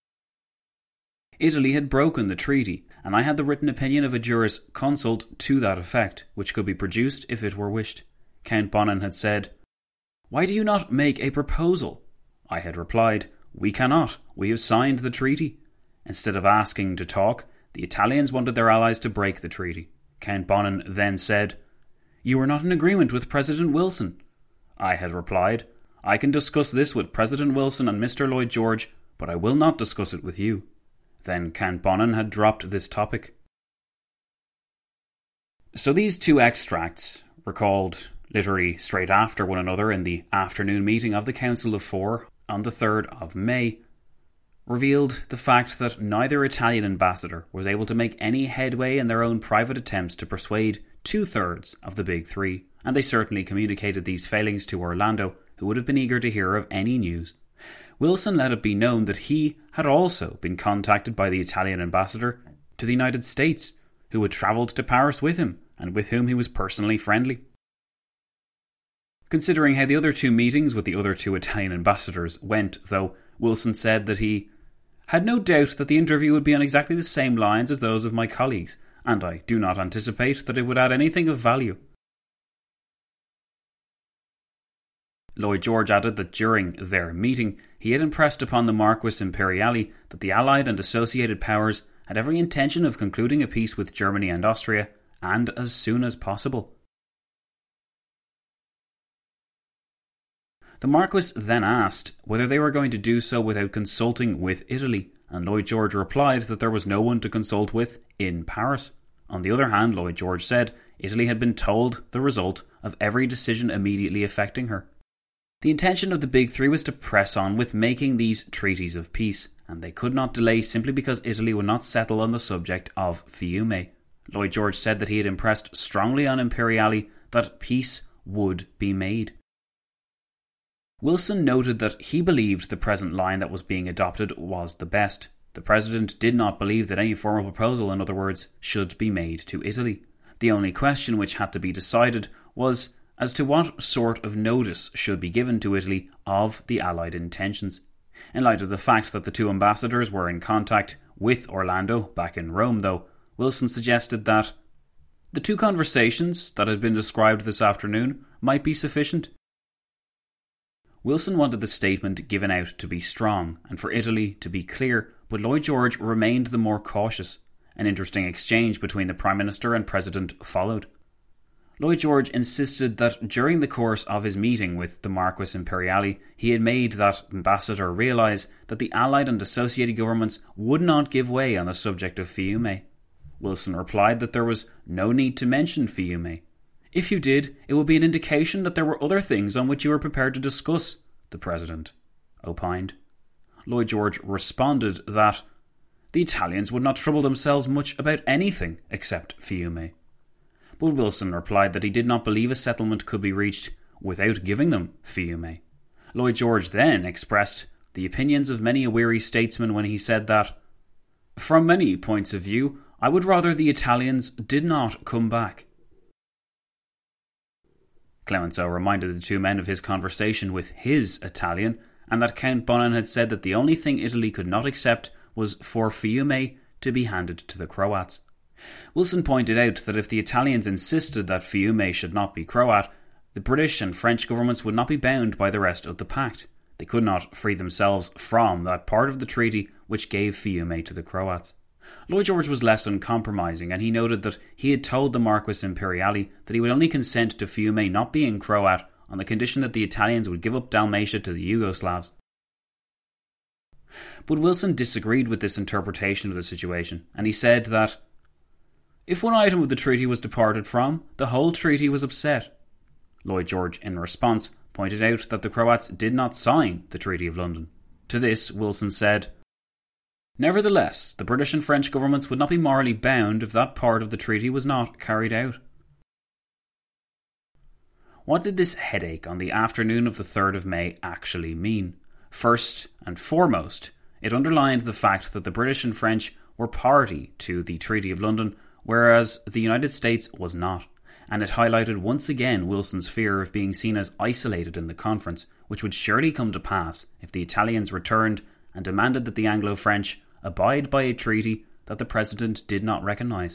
Italy had broken the treaty, and I had the written opinion of a juris consult to that effect, which could be produced if it were wished. Count Bonin had said, Why do you not make a proposal? I had replied, We cannot. We have signed the treaty. Instead of asking to talk, the Italians wanted their allies to break the treaty. Count Bonin then said, You are not in agreement with President Wilson. I had replied, I can discuss this with President Wilson and Mr. Lloyd George, but I will not discuss it with you. Then Count Bonin had dropped this topic. So these two extracts, recalled literally straight after one another in the afternoon meeting of the Council of Four on the 3rd of May, revealed the fact that neither Italian ambassador was able to make any headway in their own private attempts to persuade 2/3 of the Big Three, and they certainly communicated these failings to Orlando, who would have been eager to hear of any news. Wilson let it be known that he had also been contacted by the Italian ambassador to the United States, who had travelled to Paris with him, and with whom he was personally friendly. Considering how the other two meetings with the other two Italian ambassadors went, though, Wilson said that he had no doubt that the interview would be on exactly the same lines as those of my colleagues, and I do not anticipate that it would add anything of value. Lloyd George added that during their meeting, he had impressed upon the Marquis Imperiali that the Allied and associated powers had every intention of concluding a peace with Germany and Austria, and as soon as possible. The Marquis then asked whether they were going to do so without consulting with Italy, and Lloyd George replied that there was no one to consult with in Paris. On the other hand, Lloyd George said Italy had been told the result of every decision immediately affecting her. The intention of the Big Three was to press on with making these treaties of peace, and they could not delay simply because Italy would not settle on the subject of Fiume. Lloyd George said that he had impressed strongly on Imperiali that peace would be made. Wilson noted that he believed the present line that was being adopted was the best. The President did not believe that any formal proposal, in other words, should be made to Italy. The only question which had to be decided was as to what sort of notice should be given to Italy of the Allied intentions. In light of the fact that the two ambassadors were in contact with Orlando back in Rome, though, Wilson suggested that the two conversations that had been described this afternoon might be sufficient. Wilson wanted the statement given out to be strong and for Italy to be clear, but Lloyd George remained the more cautious. An interesting exchange between the Prime Minister and President followed. Lloyd George insisted that during the course of his meeting with the Marquis Imperiali, he had made that ambassador realise that the Allied and associated governments would not give way on the subject of Fiume. Wilson replied that there was no need to mention Fiume. If you did, it would be an indication that there were other things on which you were prepared to discuss, the President opined. Lloyd George responded that the Italians would not trouble themselves much about anything except Fiume. But Wilson replied that he did not believe a settlement could be reached without giving them Fiume. Lloyd George then expressed the opinions of many a weary statesman when he said that, from many points of view, I would rather the Italians did not come back. Clemenceau reminded the two men of his conversation with his Italian, and that Count Bonan had said that the only thing Italy could not accept was for Fiume to be handed to the Croats. Wilson pointed out that if the Italians insisted that Fiume should not be Croat, the British and French governments would not be bound by the rest of the pact. They could not free themselves from that part of the treaty which gave Fiume to the Croats. Lloyd George was less uncompromising, and he noted that he had told the Marquis Imperiali that he would only consent to Fiume not being Croat on the condition that the Italians would give up Dalmatia to the Yugoslavs. But Wilson disagreed with this interpretation of the situation, and he said that if one item of the treaty was departed from, the whole treaty was upset. Lloyd George, in response, pointed out that the Croats did not sign the Treaty of London. To this, Wilson said, nevertheless, the British and French governments would not be morally bound if that part of the treaty was not carried out. What did this headache on the afternoon of the 3rd of May actually mean? First and foremost, it underlined the fact that the British and French were party to the Treaty of London, whereas the United States was not, and it highlighted once again Wilson's fear of being seen as isolated in the conference, which would surely come to pass if the Italians returned and demanded that the Anglo-French abide by a treaty that the President did not recognise.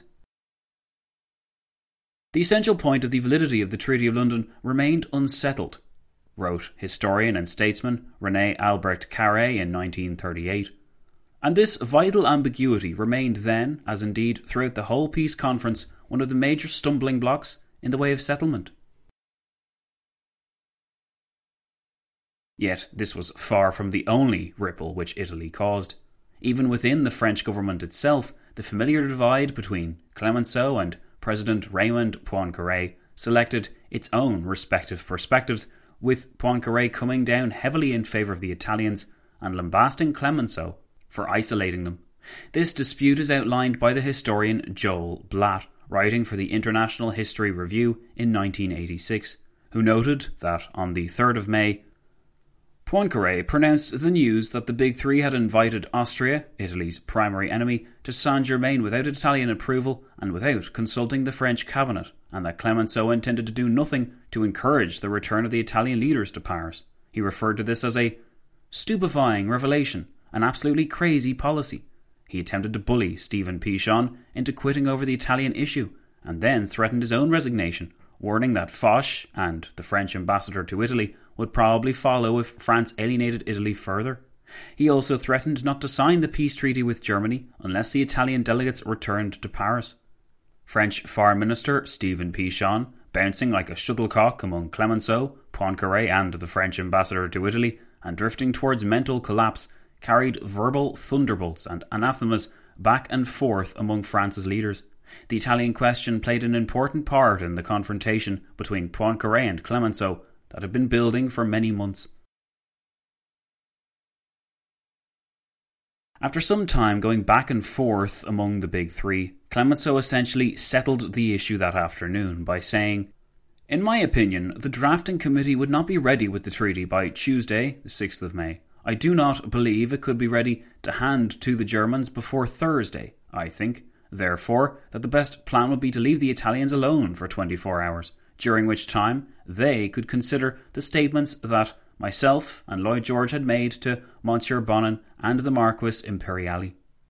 The essential point of the validity of the Treaty of London remained unsettled, wrote historian and statesman René Albrecht Carré in 1938. And this vital ambiguity remained then, as indeed throughout the whole peace conference, one of the major stumbling blocks in the way of settlement. Yet this was far from the only ripple which Italy caused. Even within the French government itself, the familiar divide between Clemenceau and President Raymond Poincaré selected its own respective perspectives, with Poincaré coming down heavily in favour of the Italians and lambasting Clemenceau for isolating them. This dispute is outlined by the historian Joel Blatt, writing for the International History Review in 1986, who noted that on the 3rd of May, Poincaré pronounced the news that the Big Three had invited Austria, Italy's primary enemy, to Saint-Germain without Italian approval and without consulting the French cabinet, and that Clemenceau intended to do nothing to encourage the return of the Italian leaders to Paris. He referred to this as a stupefying revelation, an absolutely crazy policy. He attempted to bully Stephen Pichon into quitting over the Italian issue, and then threatened his own resignation, warning that Foch and the French ambassador to Italy would probably follow if France alienated Italy further. He also threatened not to sign the peace treaty with Germany unless the Italian delegates returned to Paris. French Foreign Minister Stephen Pichon, bouncing like a shuttlecock among Clemenceau, Poincaré and the French ambassador to Italy, and drifting towards mental collapse, carried verbal thunderbolts and anathemas back and forth among France's leaders. The Italian question played an important part in the confrontation between Poincaré and Clemenceau that had been building for many months. After some time going back and forth among the Big Three, Clemenceau essentially settled the issue that afternoon by saying, In my opinion, the drafting committee would not be ready with the treaty by Tuesday, the 6th of May. I do not believe it could be ready to hand to the Germans before Thursday. I think, therefore, that the best plan would be to leave the Italians alone for 24 hours, during which time they could consider the statements that myself and Lloyd George had made to Monsieur Bonin and the Marquis Imperiali.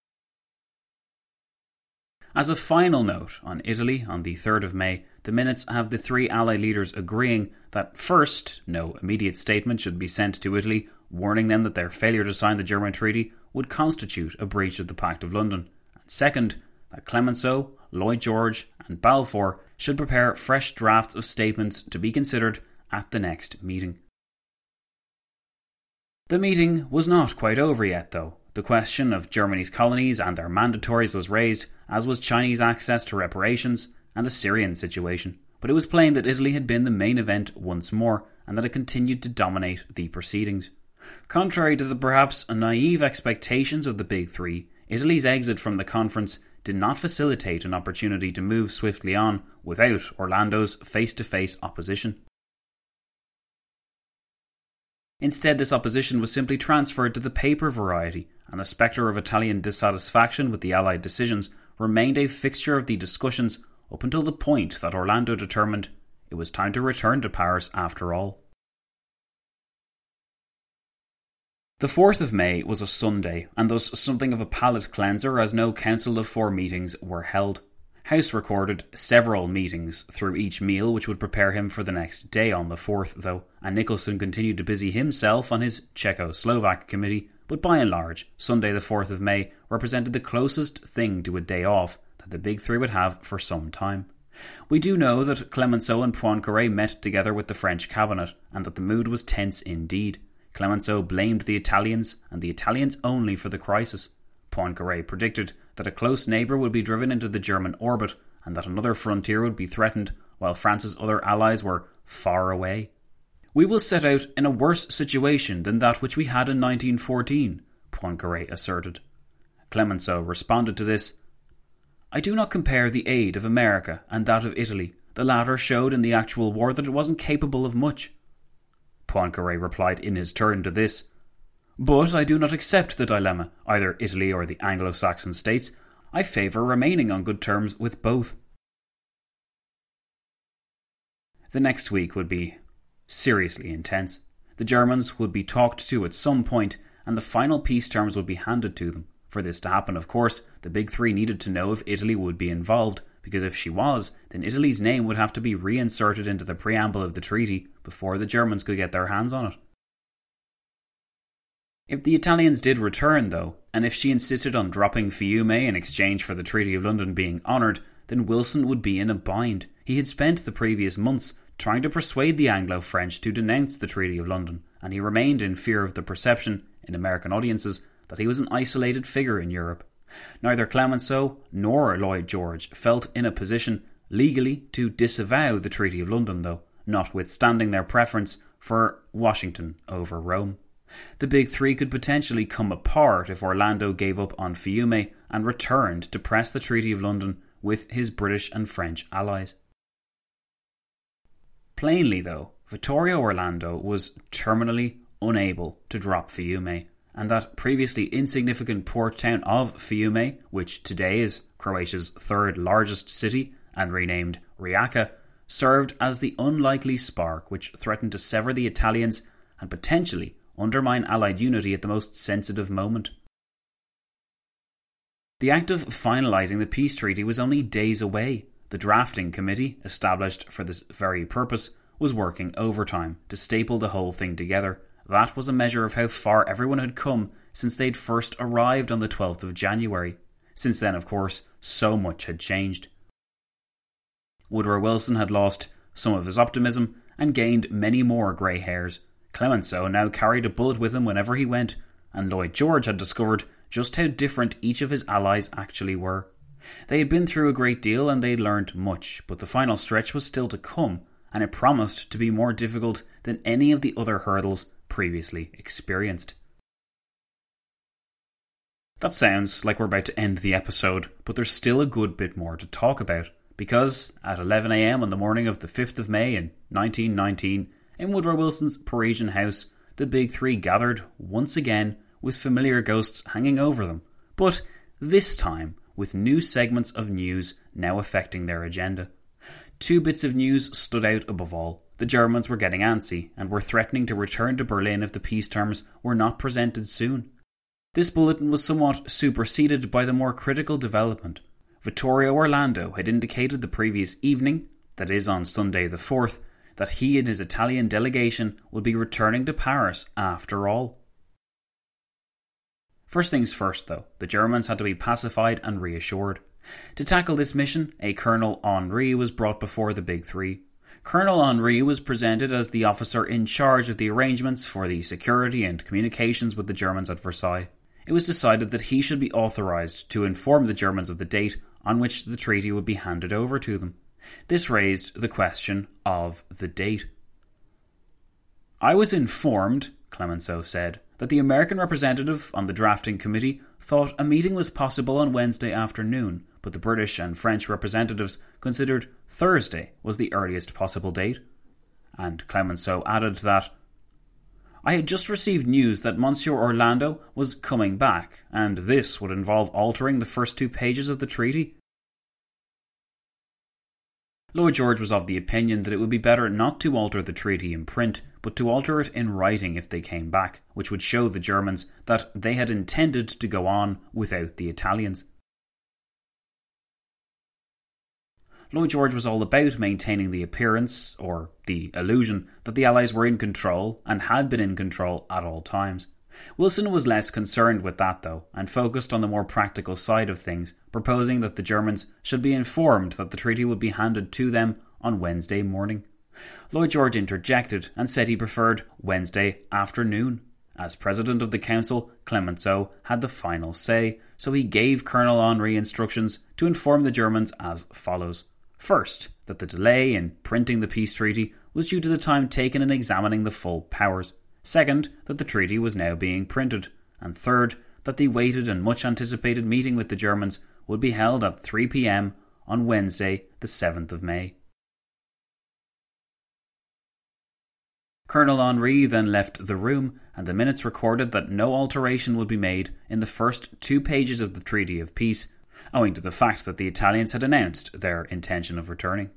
As a final note on Italy on the 3rd of May, the minutes have the three Allied leaders agreeing that first, no immediate statement should be sent to Italy warning them that their failure to sign the German treaty would constitute a breach of the Pact of London, and second, that Clemenceau, Lloyd George and Balfour should prepare fresh drafts of statements to be considered at the next meeting. The meeting was not quite over yet, though. The question of Germany's colonies and their mandatories was raised, as was Chinese access to reparations and the Syrian situation. But it was plain that Italy had been the main event once more, and that it continued to dominate the proceedings. Contrary to the perhaps naive expectations of the Big Three, Italy's exit from the conference did not facilitate an opportunity to move swiftly on without Orlando's face-to-face opposition. Instead, this opposition was simply transferred to the paper variety, and the spectre of Italian dissatisfaction with the Allied decisions remained a fixture of the discussions up until the point that Orlando determined it was time to return to Paris after all. The 4th of May was a Sunday, and thus something of a palate cleanser, as no Council of Four meetings were held. House recorded several meetings through each meal, which would prepare him for the next day on the 4th, though, and Nicholson continued to busy himself on his Czechoslovak committee, but by and large, Sunday the 4th of May represented the closest thing to a day off that the Big Three would have for some time. We do know that Clemenceau and Poincaré met together with the French cabinet, and that the mood was tense indeed. Clemenceau blamed the Italians, and the Italians only, for the crisis. Poincaré predicted that a close neighbour would be driven into the German orbit, and that another frontier would be threatened, while France's other allies were far away. "We will set out in a worse situation than that which we had in 1914, Poincaré asserted. Clemenceau responded to this, "I do not compare the aid of America and that of Italy. The latter showed in the actual war that it wasn't capable of much." Poincaré replied in his turn to this, "But I do not accept the dilemma, either Italy or the Anglo-Saxon states. I favour remaining on good terms with both." The next week would be seriously intense. The Germans would be talked to at some point, and the final peace terms would be handed to them. For this to happen, of course, the Big Three needed to know if Italy would be involved, because if she was, then Italy's name would have to be reinserted into the preamble of the treaty before the Germans could get their hands on it. If the Italians did return, though, and if she insisted on dropping Fiume in exchange for the Treaty of London being honoured, then Wilson would be in a bind. He had spent the previous months trying to persuade the Anglo-French to denounce the Treaty of London, and he remained in fear of the perception, in American audiences, that he was an isolated figure in Europe. Neither Clemenceau nor Lloyd George felt in a position legally to disavow the Treaty of London, though, notwithstanding their preference for Washington over Rome. The Big Three could potentially come apart if Orlando gave up on Fiume and returned to press the Treaty of London with his British and French allies. Plainly, though, Vittorio Orlando was terminally unable to drop Fiume, and that previously insignificant port town of Fiume, which today is Croatia's third largest city and renamed Rijeka, served as the unlikely spark which threatened to sever the Italians and potentially undermine Allied unity at the most sensitive moment. The act of finalising the peace treaty was only days away. The drafting committee, established for this very purpose, was working overtime to staple the whole thing together. That was a measure of how far everyone had come since they'd first arrived on the 12th of January. Since then, of course, so much had changed. Woodrow Wilson had lost some of his optimism and gained many more grey hairs. Clemenceau now carried a bullet with him whenever he went, and Lloyd George had discovered just how different each of his allies actually were. They had been through a great deal and they'd learned much, but the final stretch was still to come, and it promised to be more difficult than any of the other hurdles previously experienced. That sounds like we're about to end the episode, but there's still a good bit more to talk about. because at 11 a.m. on the morning of the 5th of May in 1919, in Woodrow Wilson's Parisian house, the Big Three gathered once again with familiar ghosts hanging over them, but this time with new segments of news now affecting their agenda. Two bits of news stood out above all. The Germans were getting antsy and were threatening to return to Berlin if the peace terms were not presented soon. This bulletin was somewhat superseded by the more critical development. Vittorio Orlando had indicated the previous evening, that is on Sunday the 4th, that he and his Italian delegation would be returning to Paris after all. First things first though, the Germans had to be pacified and reassured. To tackle this mission, a Colonel Henri was brought before the Big Three. Colonel Henri was presented as the officer in charge of the arrangements for the security and communications with the Germans at Versailles. It was decided that he should be authorised to inform the Germans of the date on which the treaty would be handed over to them. This raised the question of the date. "I was informed," Clemenceau said, "that the American representative on the drafting committee thought a meeting was possible on Wednesday afternoon, but the British and French representatives considered Thursday was the earliest possible date." And Clemenceau added that, "I had just received news that Monsieur Orlando was coming back, and this would involve altering the first 2 pages of the treaty." Lloyd George was of the opinion that it would be better not to alter the treaty in print, but to alter it in writing if they came back, which would show the Germans that they had intended to go on without the Italians. Lloyd George was all about maintaining the appearance, or the illusion, that the Allies were in control and had been in control at all times. Wilson was less concerned with that though, and focused on the more practical side of things, proposing that the Germans should be informed that the treaty would be handed to them on Wednesday morning. Lloyd George interjected and said he preferred Wednesday afternoon. As President of the Council, Clemenceau had the final say, so he gave Colonel Henri instructions to inform the Germans as follows. First, that the delay in printing the peace treaty was due to the time taken in examining the full powers. Second, that the treaty was now being printed. And third, that the waited and much anticipated meeting with the Germans would be held at 3 p.m. on Wednesday, the 7th of May. Colonel Henri then left the room, and the minutes recorded that no alteration would be made in the first 2 pages of the Treaty of Peace, owing to the fact that the Italians had announced their intention of returning.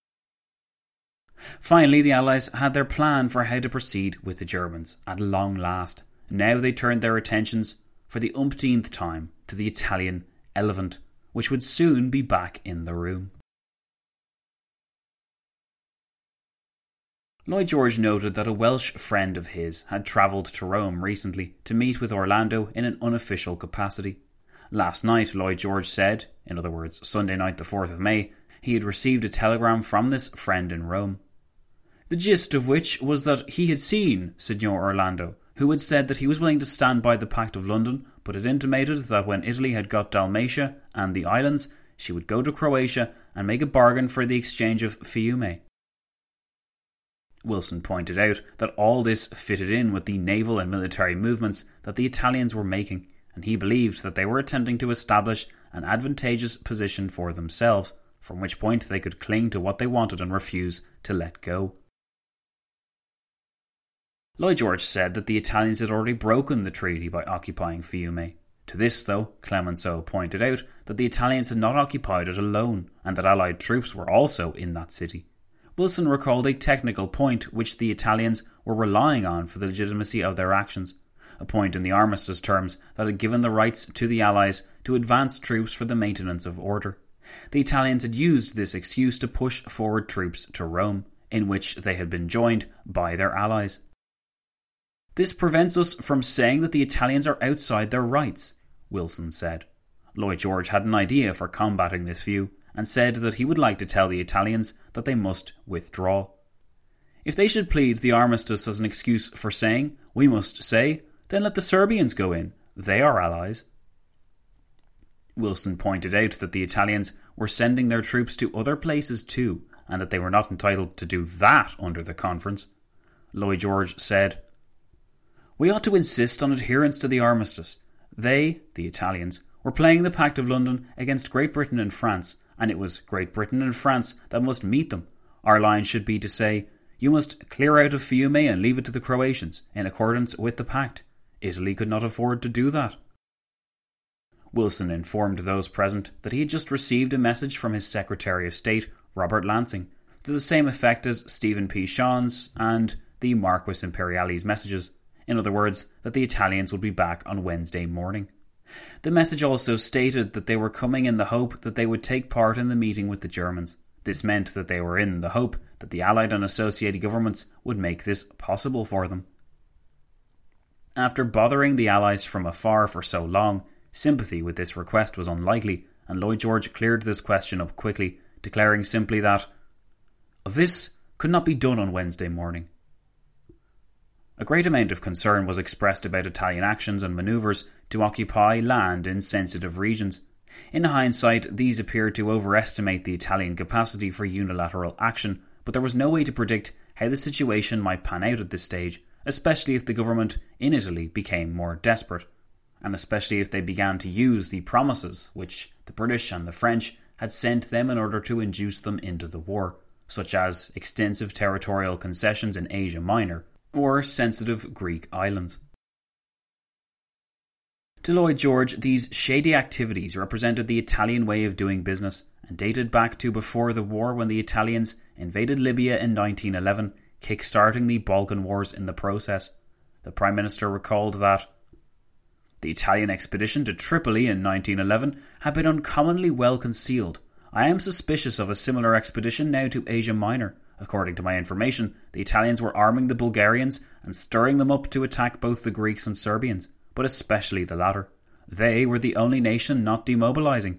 Finally, the Allies had their plan for how to proceed with the Germans, at long last. Now they turned their attentions, for the umpteenth time, to the Italian elephant, which would soon be back in the room. Lloyd George noted that a Welsh friend of his had travelled to Rome recently to meet with Orlando in an unofficial capacity. Last night, Lloyd George said, in other words, Sunday night the 4th of May, he had received a telegram from this friend in Rome. The gist of which was that he had seen Signor Orlando, who had said that he was willing to stand by the Pact of London, but had intimated that when Italy had got Dalmatia and the islands, she would go to Croatia and make a bargain for the exchange of Fiume. Wilson pointed out that all this fitted in with the naval and military movements that the Italians were making, and he believed that they were attempting to establish an advantageous position for themselves, from which point they could cling to what they wanted and refuse to let go. Lloyd George said that the Italians had already broken the treaty by occupying Fiume. To this, though, Clemenceau pointed out that the Italians had not occupied it alone, and that Allied troops were also in that city. Wilson recalled a technical point which the Italians were relying on for the legitimacy of their actions, a point in the armistice terms that had given the rights to the Allies to advance troops for the maintenance of order. The Italians had used this excuse to push forward troops to Rome, in which they had been joined by their allies. "This prevents us from saying that the Italians are outside their rights," Wilson said. Lloyd George had an idea for combating this view, and said that he would like to tell the Italians that they must withdraw. If they should plead the armistice as an excuse for saying, "We must say," then let the Serbians go in. They are allies. Wilson pointed out that the Italians were sending their troops to other places too, and that they were not entitled to do that under the conference. Lloyd George said, "We ought to insist on adherence to the armistice. They, the Italians, were playing the Pact of London against Great Britain and France, and it was Great Britain and France that must meet them. Our line should be to say, you must clear out of Fiume and leave it to the Croatians, in accordance with the pact. Italy could not afford to do that. Wilson informed those present that he had just received a message from his Secretary of State, Robert Lansing, to the same effect as Stephen P. Sean's and the Marquis Imperiale's messages. In other words, that the Italians would be back on Wednesday morning. The message also stated that they were coming in the hope that they would take part in the meeting with the Germans. This meant that they were in the hope that the Allied and associated governments would make this possible for them. After bothering the Allies from afar for so long, sympathy with this request was unlikely, and Lloyd George cleared this question up quickly, declaring simply that this could not be done on Wednesday morning. A great amount of concern was expressed about Italian actions and manoeuvres to occupy land in sensitive regions. In hindsight, these appeared to overestimate the Italian capacity for unilateral action, but there was no way to predict how the situation might pan out at this stage, especially if the government in Italy became more desperate, and especially if they began to use the promises which the British and the French had sent them in order to induce them into the war, such as extensive territorial concessions in Asia Minor, or sensitive Greek islands. To Lloyd George, these shady activities represented the Italian way of doing business and dated back to before the war when the Italians invaded Libya in 1911, kick-starting the Balkan Wars in the process. The Prime Minister recalled that the Italian expedition to Tripoli in 1911 had been uncommonly well concealed. I am suspicious of a similar expedition now to Asia Minor. According to my information, the Italians were arming the Bulgarians and stirring them up to attack both the Greeks and Serbians, but especially the latter. They were the only nation not demobilising.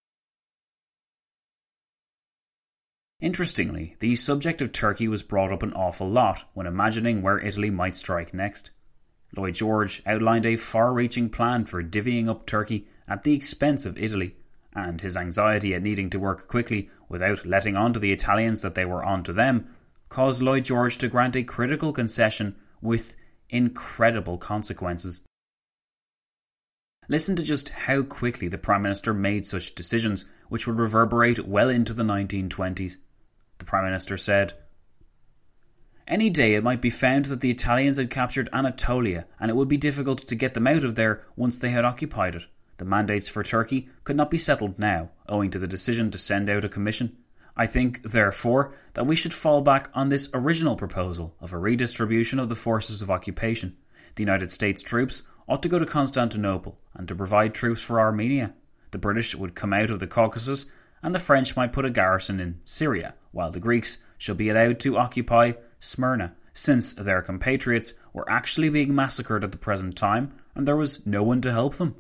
Interestingly, the subject of Turkey was brought up an awful lot when imagining where Italy might strike next. Lloyd George outlined a far-reaching plan for divvying up Turkey at the expense of Italy, and his anxiety at needing to work quickly without letting on to the Italians that they were on to them caused Lloyd George to grant a critical concession with incredible consequences. Listen to just how quickly the Prime Minister made such decisions, which would reverberate well into the 1920s. The Prime Minister said, "Any day it might be found that the Italians had captured Anatolia, and it would be difficult to get them out of there once they had occupied it. The mandates for Turkey could not be settled now, owing to the decision to send out a commission. I think, therefore, that we should fall back on this original proposal of a redistribution of the forces of occupation. The United States troops ought to go to Constantinople and to provide troops for Armenia. The British would come out of the Caucasus, and the French might put a garrison in Syria, while the Greeks shall be allowed to occupy Smyrna, since their compatriots were actually being massacred at the present time, and there was no one to help them."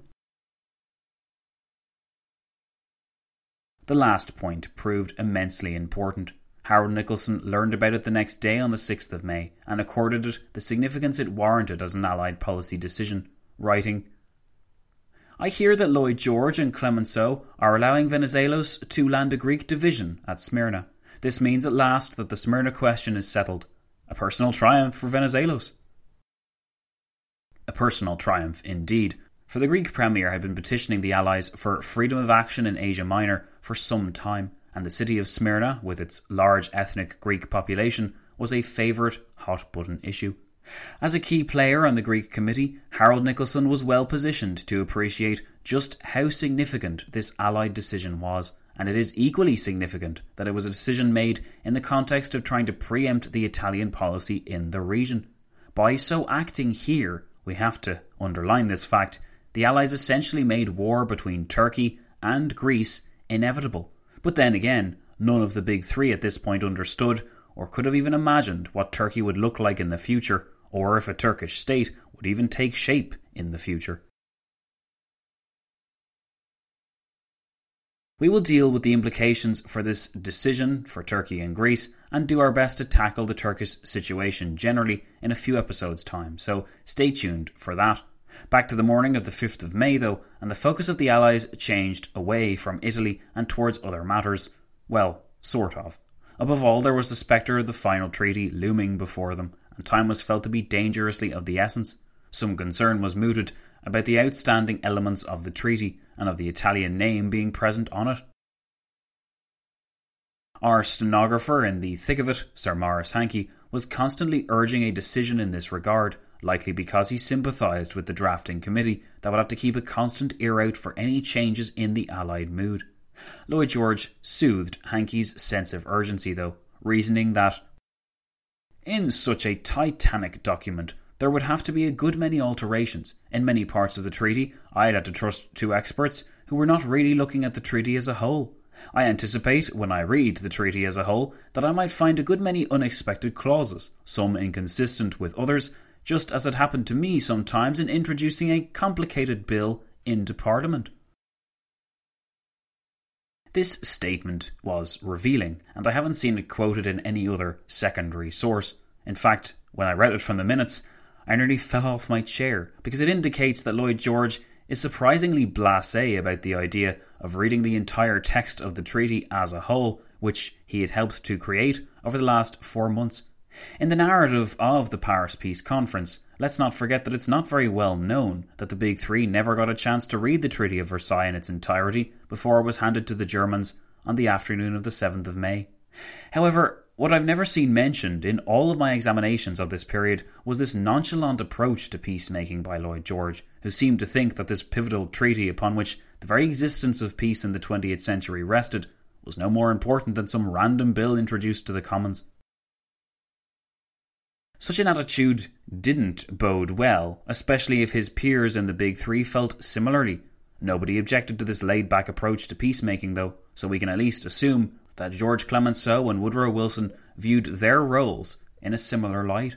The last point proved immensely important. Harold Nicolson learned about it the next day on the 6th of May and accorded it the significance it warranted as an Allied policy decision, writing, "I hear that Lloyd George and Clemenceau are allowing Venizelos to land a Greek division at Smyrna. This means at last that the Smyrna question is settled. A personal triumph for Venizelos." A personal triumph indeed, for the Greek Premier had been petitioning the Allies for freedom of action in Asia Minor for some time, and the city of Smyrna, with its large ethnic Greek population, was a favourite hot-button issue. As a key player on the Greek committee, Harold Nicolson was well positioned to appreciate just how significant this Allied decision was, and it is equally significant that it was a decision made in the context of trying to preempt the Italian policy in the region. By so acting here, we have to underline this fact, the Allies essentially made war between Turkey and Greece inevitable. But then again, none of the big three at this point understood or could have even imagined what Turkey would look like in the future, or if a Turkish state would even take shape in the future. We will deal with the implications for this decision for Turkey and Greece and do our best to tackle the Turkish situation generally in a few episodes' time, so stay tuned for that. Back to the morning of the 5th of May though, and the focus of the Allies changed away from Italy and towards other matters. Well, sort of. Above all, there was the spectre of the final treaty looming before them, and time was felt to be dangerously of the essence. Some concern was mooted about the outstanding elements of the treaty and of the Italian name being present on it. Our stenographer in the thick of it, Sir Maurice Hankey, was constantly urging a decision in this regard, likely because he sympathised with the drafting committee that would have to keep a constant ear out for any changes in the Allied mood. Lloyd George soothed Hankey's sense of urgency, though, reasoning that in such a titanic document there would have to be a good many alterations. In many parts of the treaty, I'd had to trust to experts who were not really looking at the treaty as a whole. I anticipate, when I read the treaty as a whole, that I might find a good many unexpected clauses, some inconsistent with others, just as it happened to me sometimes in introducing a complicated bill into Parliament. This statement was revealing, and I haven't seen it quoted in any other secondary source. In fact, when I read it from the minutes, I nearly fell off my chair, because it indicates that Lloyd George is surprisingly blasé about the idea of reading the entire text of the treaty as a whole, which he had helped to create over the last 4 months. In the narrative of the Paris Peace Conference, let's not forget that it's not very well known that the Big Three never got a chance to read the Treaty of Versailles in its entirety before it was handed to the Germans on the afternoon of the 7th of May. However, what I've never seen mentioned in all of my examinations of this period was this nonchalant approach to peacemaking by Lloyd George, who seemed to think that this pivotal treaty upon which the very existence of peace in the 20th century rested was no more important than some random bill introduced to the Commons. Such an attitude didn't bode well, especially if his peers in the Big Three felt similarly. Nobody objected to this laid-back approach to peacemaking, though, so we can at least assume that George Clemenceau and Woodrow Wilson viewed their roles in a similar light.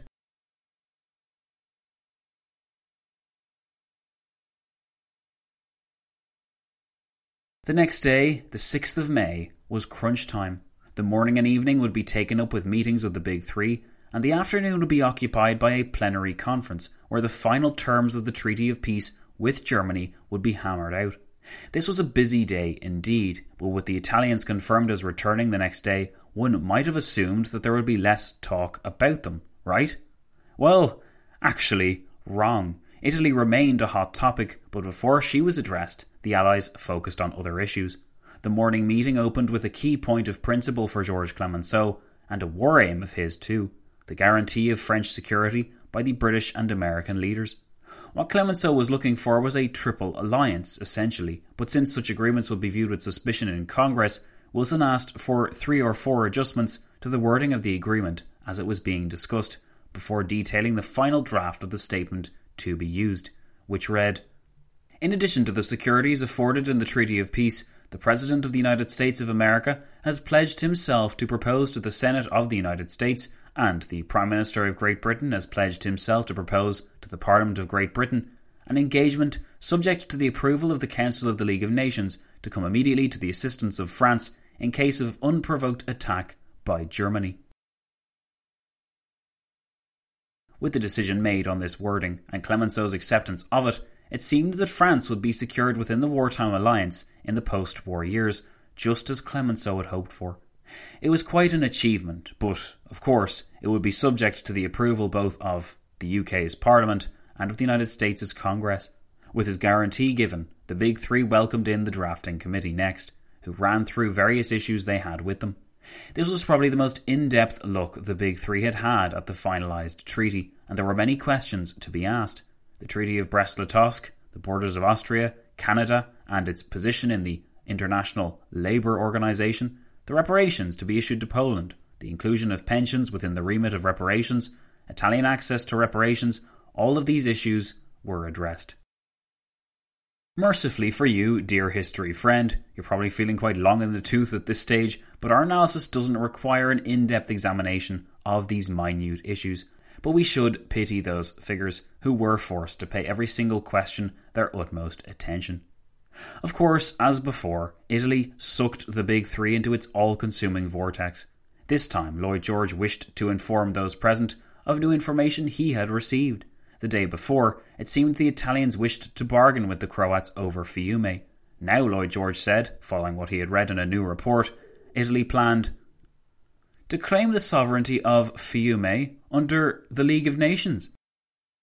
The next day, the 6th of May, was crunch time. The morning and evening would be taken up with meetings of the Big Three, and the afternoon would be occupied by a plenary conference where the final terms of the Treaty of Peace with Germany would be hammered out. This was a busy day indeed, but with the Italians confirmed as returning the next day, one might have assumed that there would be less talk about them, right? Well, actually, wrong. Italy remained a hot topic, but before she was addressed, the Allies focused on other issues. The morning meeting opened with a key point of principle for Georges Clemenceau, and a war aim of his too: the guarantee of French security by the British and American leaders. What Clemenceau was looking for was a triple alliance, essentially, but since such agreements would be viewed with suspicion in Congress, Wilson asked for 3 or 4 adjustments to the wording of the agreement as it was being discussed, before detailing the final draft of the statement to be used, which read, "In addition to the securities afforded in the Treaty of Peace, the President of the United States of America has pledged himself to propose to the Senate of the United States, and the Prime Minister of Great Britain has pledged himself to propose to the Parliament of Great Britain an engagement subject to the approval of the Council of the League of Nations to come immediately to the assistance of France in case of unprovoked attack by Germany." With the decision made on this wording and Clemenceau's acceptance of it, it seemed that France would be secured within the wartime alliance in the post-war years, just as Clemenceau had hoped for. It was quite an achievement, but, of course, it would be subject to the approval both of the UK's Parliament and of the United States' Congress. With his guarantee given, the Big Three welcomed in the drafting committee next, who ran through various issues they had with them. This was probably the most in-depth look the Big Three had had at the finalised treaty, and there were many questions to be asked. The Treaty of Brest-Litovsk, the borders of Austria, Canada, and its position in the International Labour Organization, the reparations to be issued to Poland, the inclusion of pensions within the remit of reparations, Italian access to reparations, all of these issues were addressed. Mercifully for you, dear history friend, you're probably feeling quite long in the tooth at this stage, but our analysis doesn't require an in-depth examination of these minute issues. But we should pity those figures who were forced to pay every single question their utmost attention. Of course, as before, Italy sucked the Big Three into its all-consuming vortex. This time, Lloyd George wished to inform those present of new information he had received. The day before, it seemed the Italians wished to bargain with the Croats over Fiume. Now, Lloyd George said, following what he had read in a new report, Italy planned to claim the sovereignty of Fiume under the League of Nations.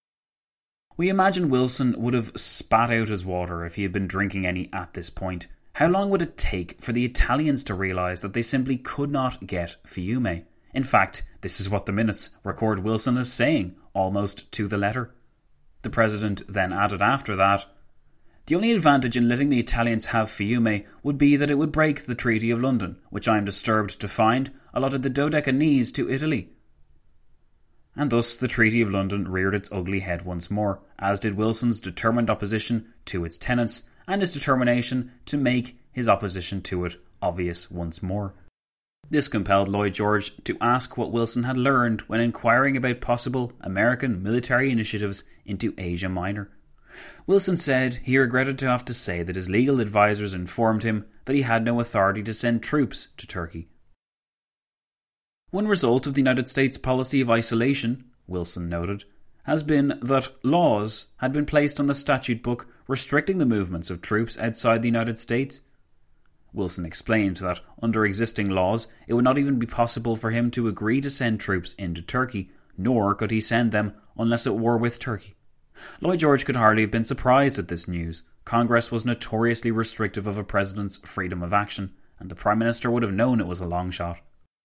We imagine Wilson would have spat out his water if he had been drinking any at this point. How long would it take for the Italians to realise that they simply could not get Fiume? In fact, this is what the minutes record Wilson as saying, almost to the letter. The president then added after that, "The only advantage in letting the Italians have Fiume would be that it would break the Treaty of London, which I am disturbed to find allotted the Dodecanese to Italy." And thus the Treaty of London reared its ugly head once more, as did Wilson's determined opposition to its tenets and his determination to make his opposition to it obvious once more. This compelled Lloyd George to ask what Wilson had learned when inquiring about possible American military initiatives into Asia Minor. Wilson said he regretted to have to say that his legal advisers informed him that he had no authority to send troops to Turkey. One result of the United States policy of isolation, Wilson noted, has been that laws had been placed on the statute book restricting the movements of troops outside the United States. Wilson explained that under existing laws it would not even be possible for him to agree to send troops into Turkey, nor could he send them unless at war with Turkey. Lloyd George could hardly have been surprised at this news. Congress was notoriously restrictive of a president's freedom of action, and the Prime Minister would have known it was a long shot.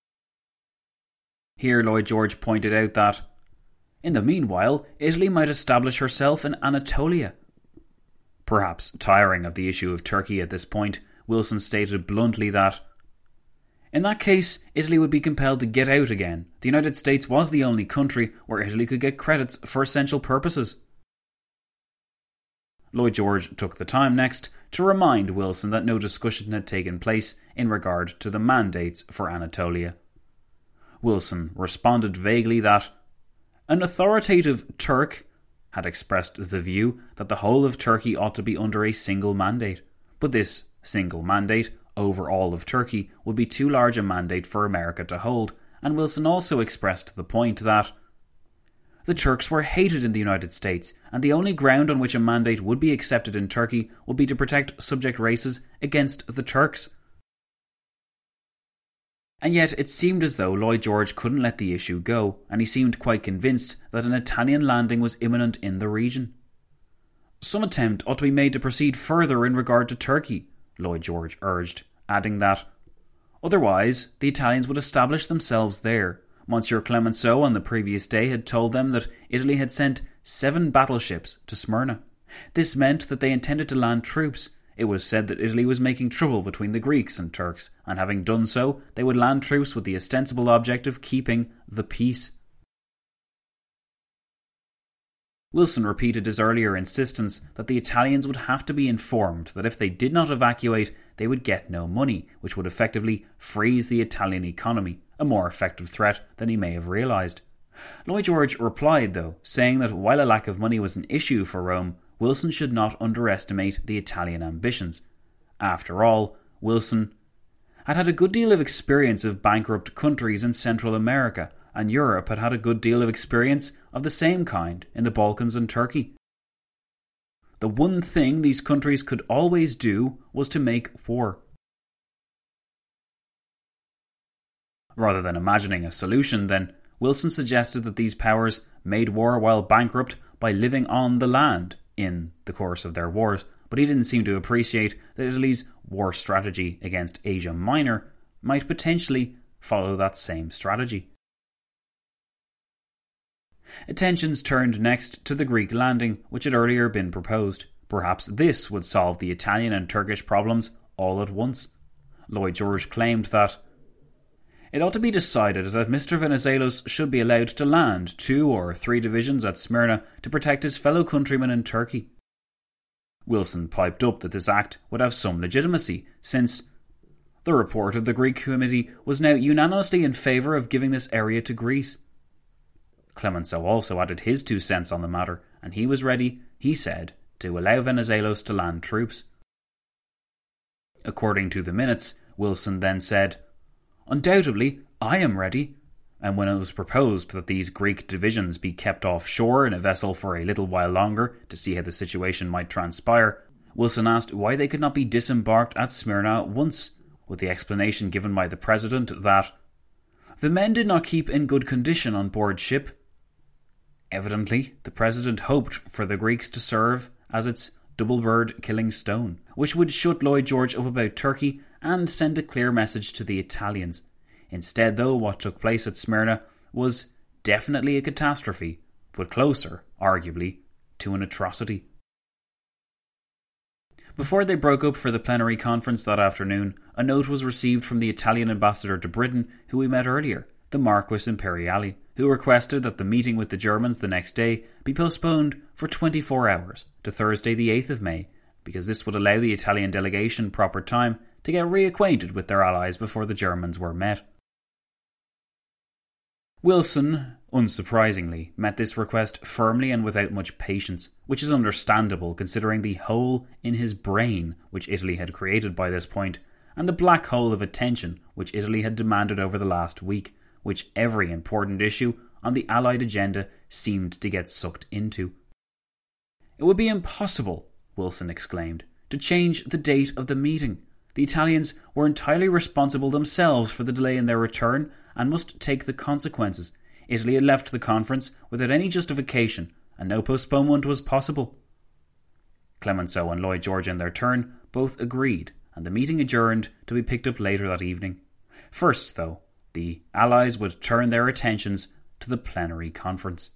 Here Lloyd George pointed out that, in the meanwhile, Italy might establish herself in Anatolia. Perhaps tiring of the issue of Turkey at this point, Wilson stated bluntly that, in that case, Italy would be compelled to get out again. The United States was the only country where Italy could get credits for essential purposes. Lloyd George took the time next to remind Wilson that no discussion had taken place in regard to the mandates for Anatolia. Wilson responded vaguely that an authoritative Turk had expressed the view that the whole of Turkey ought to be under a single mandate, but this single mandate over all of Turkey would be too large a mandate for America to hold, and Wilson also expressed the point that the Turks were hated in the United States, and the only ground on which a mandate would be accepted in Turkey would be to protect subject races against the Turks. And yet it seemed as though Lloyd George couldn't let the issue go, and he seemed quite convinced that an Italian landing was imminent in the region. Some attempt ought to be made to proceed further in regard to Turkey, Lloyd George urged, adding that, otherwise the Italians would establish themselves there. Monsieur Clemenceau on the previous day had told them that Italy had sent 7 battleships to Smyrna. This meant that they intended to land troops. It was said that Italy was making trouble between the Greeks and Turks, and having done so, they would land troops with the ostensible object of keeping the peace. Wilson repeated his earlier insistence that the Italians would have to be informed that if they did not evacuate, they would get no money, which would effectively freeze the Italian economy, a more effective threat than he may have realised. Lloyd George replied, though, saying that while a lack of money was an issue for Rome, Wilson should not underestimate the Italian ambitions. After all, Wilson had had a good deal of experience of bankrupt countries in Central America, and Europe had had a good deal of experience of the same kind in the Balkans and Turkey. The one thing these countries could always do was to make war. Rather than imagining a solution, then, Wilson suggested that these powers made war while bankrupt by living on the land in the course of their wars, but he didn't seem to appreciate that Italy's war strategy against Asia Minor might potentially follow that same strategy. Attentions turned next to the Greek landing, which had earlier been proposed. Perhaps this would solve the Italian and Turkish problems all at once. Lloyd George claimed that it ought to be decided that Mr. Venizelos should be allowed to land 2 or 3 divisions at Smyrna to protect his fellow countrymen in Turkey. Wilson piped up that this act would have some legitimacy, since the report of the Greek committee was now unanimously in favour of giving this area to Greece. Clemenceau also added his 2 cents on the matter, and he was ready, he said, to allow Venizelos to land troops. According to the minutes, Wilson then said, undoubtedly, I am ready. And when it was proposed that these Greek divisions be kept offshore in a vessel for a little while longer to see how the situation might transpire, Wilson asked why they could not be disembarked at Smyrna at once, with the explanation given by the President that the men did not keep in good condition on board ship. Evidently, the President hoped for the Greeks to serve as its double bird killing stone, which would shut Lloyd George up about Turkey and send a clear message to the Italians. Instead, though, what took place at Smyrna was definitely a catastrophe, but closer, arguably, to an atrocity. Before they broke up for the plenary conference that afternoon, a note was received from the Italian ambassador to Britain, who we met earlier, the Marquis Imperiali, who requested that the meeting with the Germans the next day be postponed for 24 hours to Thursday the 8th of May, because this would allow the Italian delegation proper time to get reacquainted with their allies before the Germans were met. Wilson, unsurprisingly, met this request firmly and without much patience, which is understandable considering the hole in his brain which Italy had created by this point, and the black hole of attention which Italy had demanded over the last week, which every important issue on the Allied agenda seemed to get sucked into. It would be impossible, Wilson exclaimed, to change the date of the meeting. The Italians were entirely responsible themselves for the delay in their return and must take the consequences. Italy had left the conference without any justification, and no postponement was possible. Clemenceau and Lloyd George in their turn both agreed, and the meeting adjourned to be picked up later that evening. First, though, the Allies would turn their attentions to the plenary conference.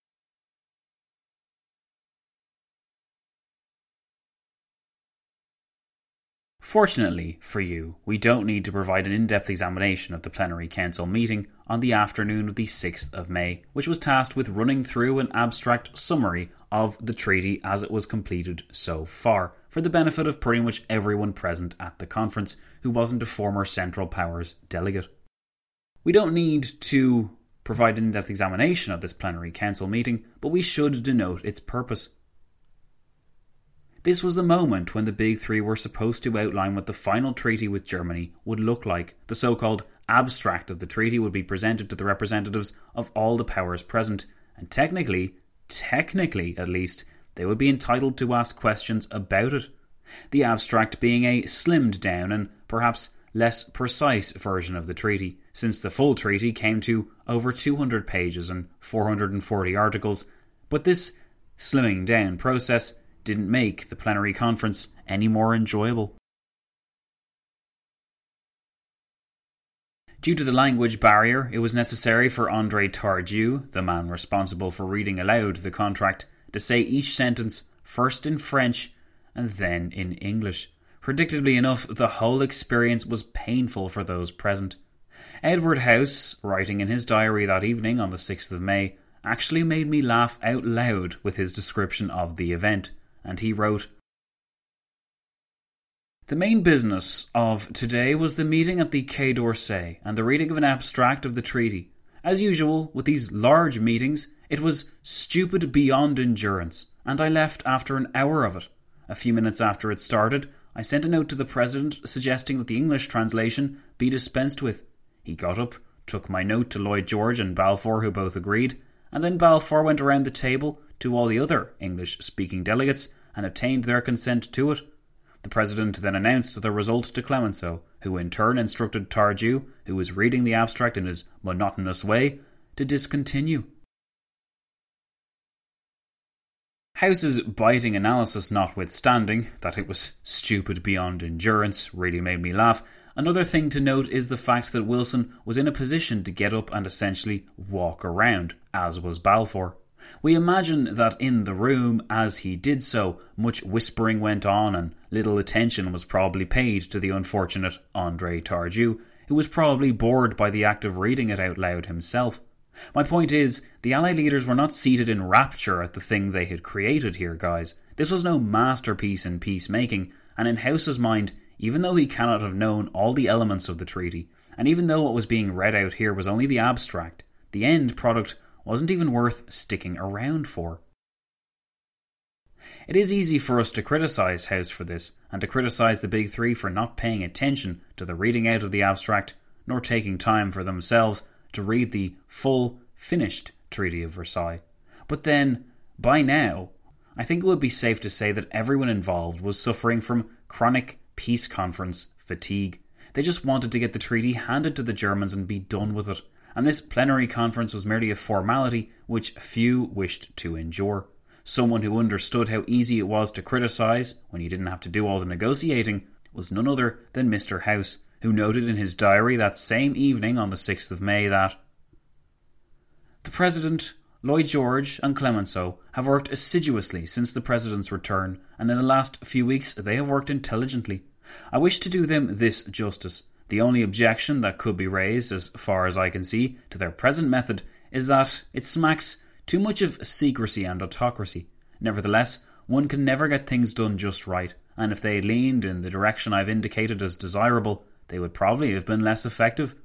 Fortunately for you, we don't need to provide an in-depth examination of the plenary council meeting on the afternoon of the 6th of May, which was tasked with running through an abstract summary of the treaty as it was completed so far, for the benefit of pretty much everyone present at the conference who wasn't a former Central Powers delegate. We don't need to provide an in-depth examination of this plenary council meeting, but we should denote its purpose. This was the moment when the Big Three were supposed to outline what the final treaty with Germany would look like. The so-called abstract of the treaty would be presented to the representatives of all the powers present, and technically at least, they would be entitled to ask questions about it. The abstract being a slimmed down and perhaps less precise version of the treaty, since the full treaty came to over 200 pages and 440 articles, but this slimming down process didn't make the plenary conference any more enjoyable. Due to the language barrier, it was necessary for André Tardieu, the man responsible for reading aloud the contract, to say each sentence first in French and then in English. Predictably enough, the whole experience was painful for those present. Edward House, writing in his diary that evening on the 6th of May, actually made me laugh out loud with his description of the event, and he wrote, "The main business of today was the meeting at the Quai d'Orsay and the reading of an abstract of the treaty. As usual, with these large meetings, it was stupid beyond endurance, and I left after an hour of it. A few minutes after it started, I sent a note to the President suggesting that the English translation be dispensed with. He got up, took my note to Lloyd George and Balfour, who both agreed, and then Balfour went around the table to all the other English-speaking delegates and obtained their consent to it. The President then announced the result to Clemenceau, who in turn instructed Tardieu, who was reading the abstract in his monotonous way, to discontinue." House's biting analysis notwithstanding, that it was stupid beyond endurance really made me laugh. Another thing to note is the fact that Wilson was in a position to get up and essentially walk around, as was Balfour. We imagine that in the room, as he did so, much whispering went on and little attention was probably paid to the unfortunate André Tardieu, who was probably bored by the act of reading it out loud himself. My point is, the Allied leaders were not seated in rapture at the thing they had created here, guys. This was no masterpiece in peacemaking, and in House's mind, even though he cannot have known all the elements of the treaty, and even though what was being read out here was only the abstract, the end product wasn't even worth sticking around for. It is easy for us to criticise House for this, and to criticise the Big Three for not paying attention to the reading out of the abstract, nor taking time for themselves to read the full, finished Treaty of Versailles. But then, by now, I think it would be safe to say that everyone involved was suffering from chronic peace conference fatigue. They just wanted to get the treaty handed to the Germans and be done with it, and this plenary conference was merely a formality which few wished to endure. Someone who understood how easy it was to criticise when you didn't have to do all the negotiating was none other than Mr. House, who noted in his diary that same evening on the 6th of May that the President, Lloyd George and Clemenceau have worked assiduously since the President's return, and in the last few weeks they have worked intelligently. I wish to do them this justice. The only objection that could be raised, as far as I can see, to their present method is that it smacks too much of secrecy and autocracy. Nevertheless, one can never get things done just right, and if they leaned in the direction I've indicated as desirable, they would probably have been less effective.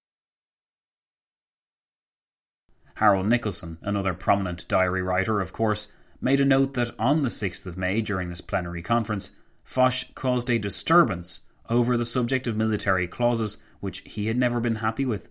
Harold Nicolson, another prominent diary writer, of course, made a note that on the 6th of May, during this plenary conference, Foch caused a disturbance over the subject of military clauses, which he had never been happy with.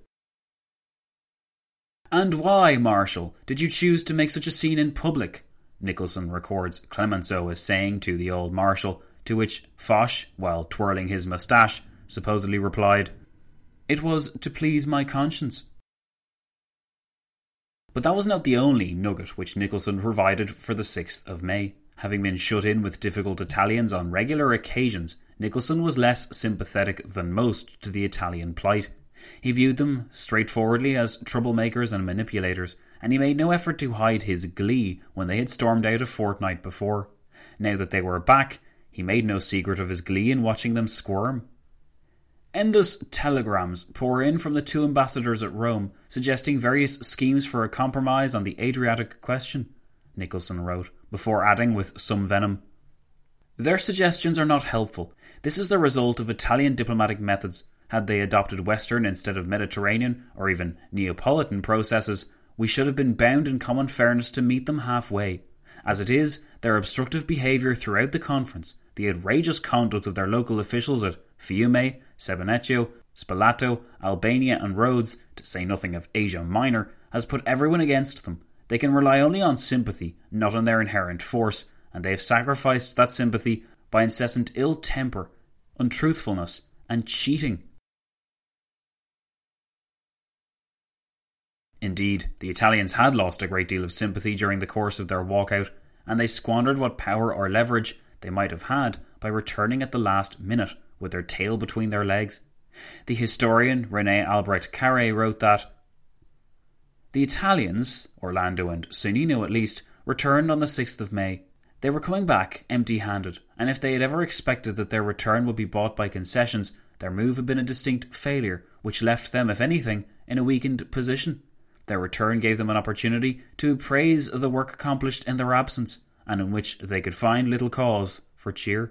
"And why, Marshal, did you choose to make such a scene in public?" Nicolson records Clemenceau as saying to the old Marshal, to which Foch, while twirling his moustache, supposedly replied, "It was to please my conscience." But that was not the only nugget which Nicolson provided for the 6th of May. Having been shut in with difficult Italians on regular occasions, Nicolson was less sympathetic than most to the Italian plight. He viewed them straightforwardly as troublemakers and manipulators, and he made no effort to hide his glee when they had stormed out a fortnight before. Now that they were back, he made no secret of his glee in watching them squirm. Endless telegrams pour in from the two ambassadors at Rome, suggesting various schemes for a compromise on the Adriatic question, Nicolson wrote, before adding with some venom, "Their suggestions are not helpful. This is the result of Italian diplomatic methods. Had they adopted Western instead of Mediterranean or even Neapolitan processes, we should have been bound in common fairness to meet them halfway. As it is, their obstructive behaviour throughout the conference, the outrageous conduct of their local officials at Fiume, Sebonecchio, Spalato, Albania and Rhodes, to say nothing of Asia Minor, has put everyone against them. They can rely only on sympathy, not on their inherent force, and they have sacrificed that sympathy by incessant ill temper, untruthfulness, and cheating." Indeed, the Italians had lost a great deal of sympathy during the course of their walkout, and they squandered what power or leverage they might have had by returning at the last minute with their tail between their legs. The historian René Albrecht Carré wrote that the Italians, Orlando and Sonnino at least, returned on the 6th of May. They were coming back empty-handed, and if they had ever expected that their return would be bought by concessions, their move had been a distinct failure, which left them, if anything, in a weakened position. Their return gave them an opportunity to praise the work accomplished in their absence, and in which they could find little cause for cheer.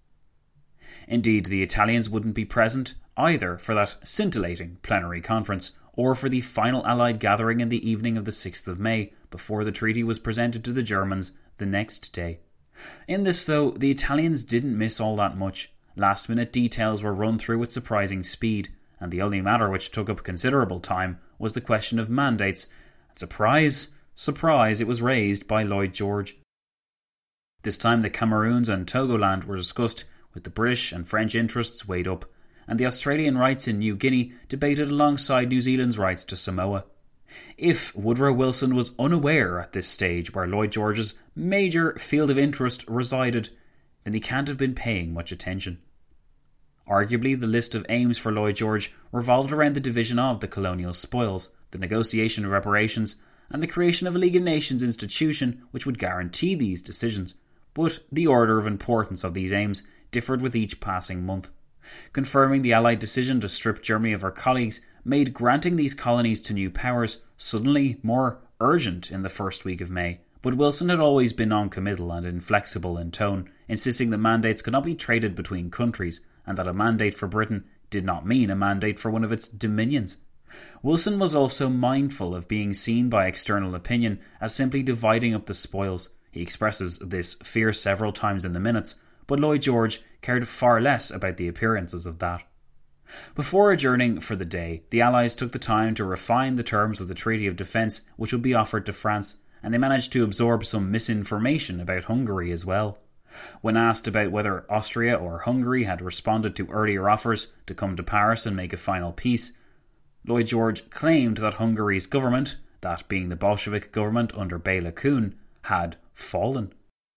Indeed, the Italians wouldn't be present either for that scintillating plenary conference, or for the final Allied gathering in the evening of the 6th of May, before the treaty was presented to the Germans the next day. In this, though, the Italians didn't miss all that much. Last-minute details were run through with surprising speed, and the only matter which took up considerable time was the question of mandates, and surprise, it was raised by Lloyd George. This time the Cameroons and Togoland were discussed, with the British and French interests weighed up, and the Australian rights in New Guinea debated alongside New Zealand's rights to Samoa. If Woodrow Wilson was unaware at this stage where Lloyd George's major field of interest resided, then he can't have been paying much attention. Arguably, the list of aims for Lloyd George revolved around the division of the colonial spoils, the negotiation of reparations, and the creation of a League of Nations institution which would guarantee these decisions. But the order of importance of these aims differed with each passing month. Confirming the Allied decision to strip Germany of her colleagues made granting these colonies to new powers suddenly more urgent in the first week of May. But Wilson had always been non-committal and inflexible in tone, insisting that mandates could not be traded between countries, and that a mandate for Britain did not mean a mandate for one of its dominions. Wilson was also mindful of being seen by external opinion as simply dividing up the spoils. He expresses this fear several times in the minutes, but Lloyd George cared far less about the appearances of that. Before adjourning for the day, the Allies took the time to refine the terms of the Treaty of Defence which would be offered to France, and they managed to absorb some misinformation about Hungary as well. When asked about whether Austria or Hungary had responded to earlier offers to come to Paris and make a final peace, Lloyd George claimed that Hungary's government, that being the Bolshevik government under Bela Kun, had fallen.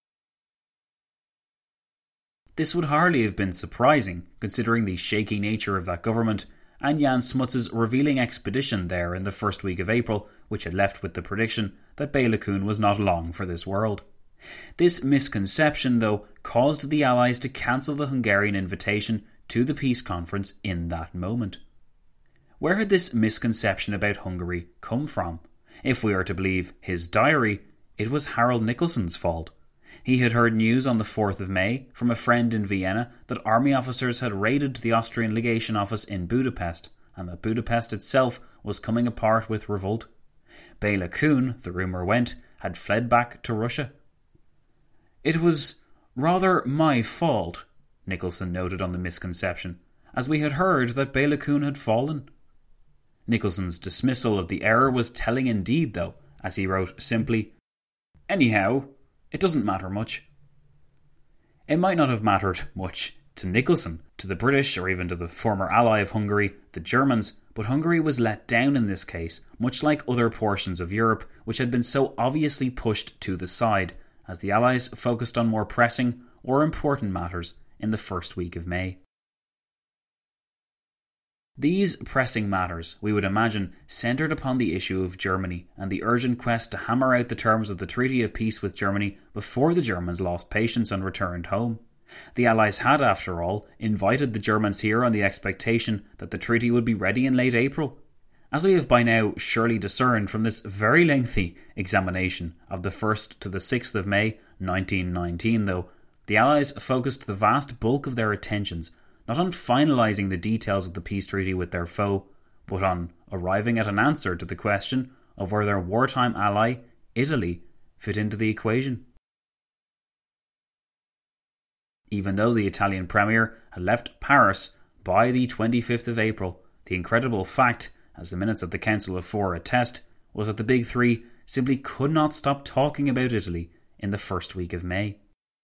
This would hardly have been surprising, considering the shaky nature of that government and Jan Smuts's revealing expedition there in the first week of April, which had left with the prediction that Bela Kun was not long for this world. This misconception, though, caused the Allies to cancel the Hungarian invitation to the peace conference in that moment. Where had this misconception about Hungary come from? If we are to believe his diary, it was Harold Nicolson's fault. He had heard news on the 4th of May from a friend in Vienna that army officers had raided the Austrian legation office in Budapest, and that Budapest itself was coming apart with revolt. Bela Kun, the rumour went, had fled back to Russia. "It was rather my fault," Nicolson noted on the misconception, "as we had heard that Bela Kun had fallen." Nicolson's dismissal of the error was telling indeed, though, as he wrote simply, "Anyhow, it doesn't matter much." It might not have mattered much to Nicolson, to the British, or even to the former ally of Hungary, the Germans, but Hungary was let down in this case, much like other portions of Europe which had been so obviously pushed to the side, as the Allies focused on more pressing or important matters in the first week of May. These pressing matters, we would imagine, centred upon the issue of Germany and the urgent quest to hammer out the terms of the Treaty of Peace with Germany before the Germans lost patience and returned home. The Allies had, after all, invited the Germans here on the expectation that the treaty would be ready in late April. As we have by now surely discerned from this very lengthy examination of the 1st to the 6th of May 1919, though, the Allies focused the vast bulk of their attentions not on finalising the details of the peace treaty with their foe, but on arriving at an answer to the question of where their wartime ally, Italy, fit into the equation. Even though the Italian Premier had left Paris by the 25th of April, the incredible fact, as the minutes of the Council of Four attest, was that the Big Three simply could not stop talking about Italy in the first week of May.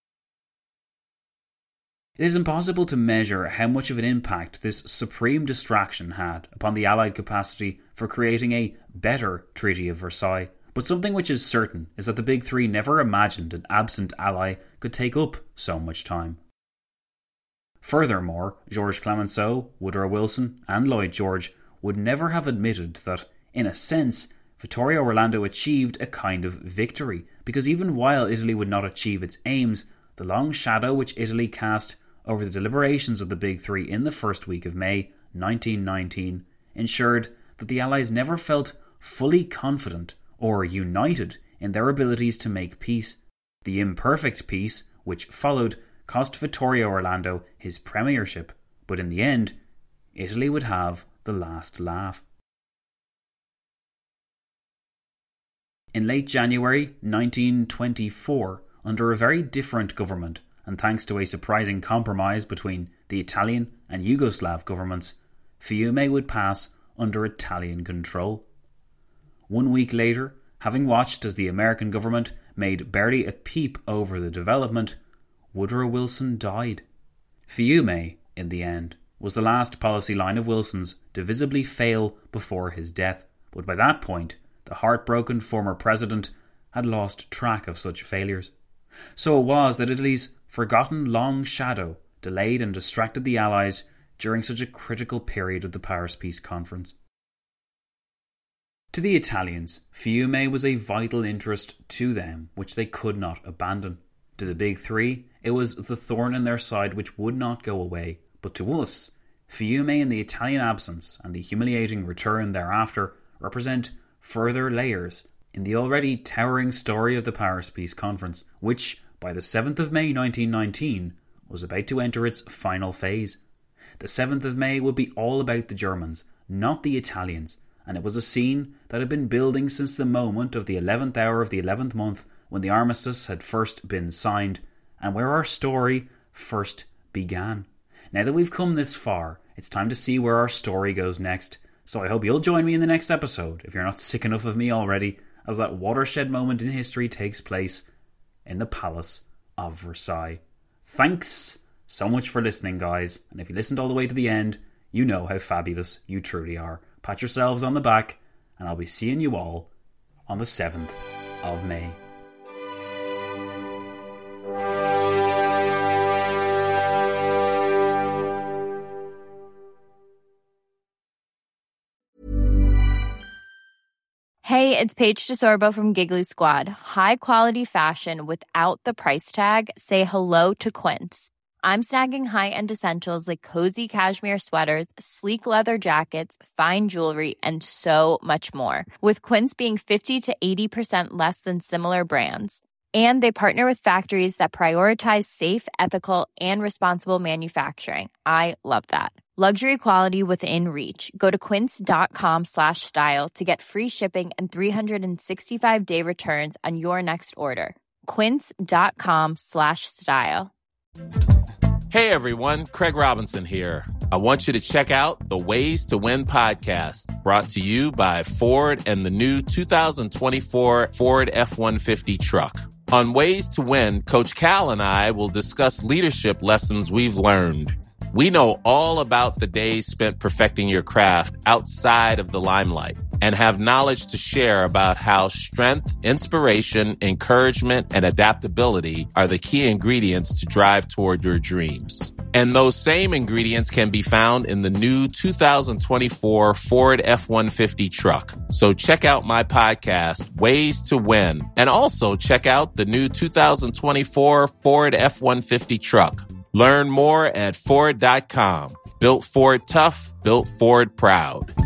It is impossible to measure how much of an impact this supreme distraction had upon the Allied capacity for creating a better Treaty of Versailles, but something which is certain is that the Big Three never imagined an absent ally could take up so much time. Furthermore, Georges Clemenceau, Woodrow Wilson and Lloyd George would never have admitted that, in a sense, Vittorio Orlando achieved a kind of victory, because even while Italy would not achieve its aims, the long shadow which Italy cast over the deliberations of the Big Three in the first week of May 1919 ensured that the Allies never felt fully confident or united in their abilities to make peace. The imperfect peace which followed cost Vittorio Orlando his premiership, but in the end, Italy would have the last laugh. In late January 1924, under a very different government, and thanks to a surprising compromise between the Italian and Yugoslav governments, Fiume would pass under Italian control. 1 week later, having watched as the American government made barely a peep over the development, Woodrow Wilson died. Fiume, in the end, was the last policy line of Wilson's to visibly fail before his death, but by that point, the heartbroken former president had lost track of such failures. So it was that Italy's forgotten long shadow delayed and distracted the Allies during such a critical period of the Paris Peace Conference. To the Italians, Fiume was a vital interest to them which they could not abandon. To the Big Three, it was the thorn in their side which would not go away, but to us, Fiume in the Italian absence and the humiliating return thereafter represent further layers in the already towering story of the Paris Peace Conference, which, by the 7th of May 1919, was about to enter its final phase. The 7th of May would be all about the Germans, not the Italians, and it was a scene that had been building since the moment of the 11th hour of the 11th month when the armistice had first been signed, and where our story first began. Now that we've come this far, it's time to see where our story goes next, so I hope you'll join me in the next episode, if you're not sick enough of me already, as that watershed moment in history takes place in the Palace of Versailles. Thanks so much for listening, guys, and if you listened all the way to the end, you know how fabulous you truly are. Pat yourselves on the back, and I'll be seeing you all on the 7th of May. Hey, it's Paige DeSorbo from Giggly Squad. High quality fashion without the price tag. Say hello to Quince. I'm snagging high-end essentials like cozy cashmere sweaters, sleek leather jackets, fine jewelry, and so much more. With Quince being 50 to 80% less than similar brands. And they partner with factories that prioritize safe, ethical, and responsible manufacturing. I love that. Luxury quality within reach. Go to quince.com/style to get free shipping and 365-day returns on your next order. Quince.com/style. Hey everyone, Craig Robinson here. I want you to check out the Ways to Win podcast, brought to you by Ford and the new 2024 Ford F-150 truck. On Ways to Win, Coach Cal and I will discuss leadership lessons we've learned. We know all about the days spent perfecting your craft outside of the limelight and have knowledge to share about how strength, inspiration, encouragement, and adaptability are the key ingredients to drive toward your dreams. And those same ingredients can be found in the new 2024 Ford F-150 truck. So check out my podcast, Ways to Win, and also check out the new 2024 Ford F-150 truck. Learn more at Ford.com. Built Ford tough, built Ford proud.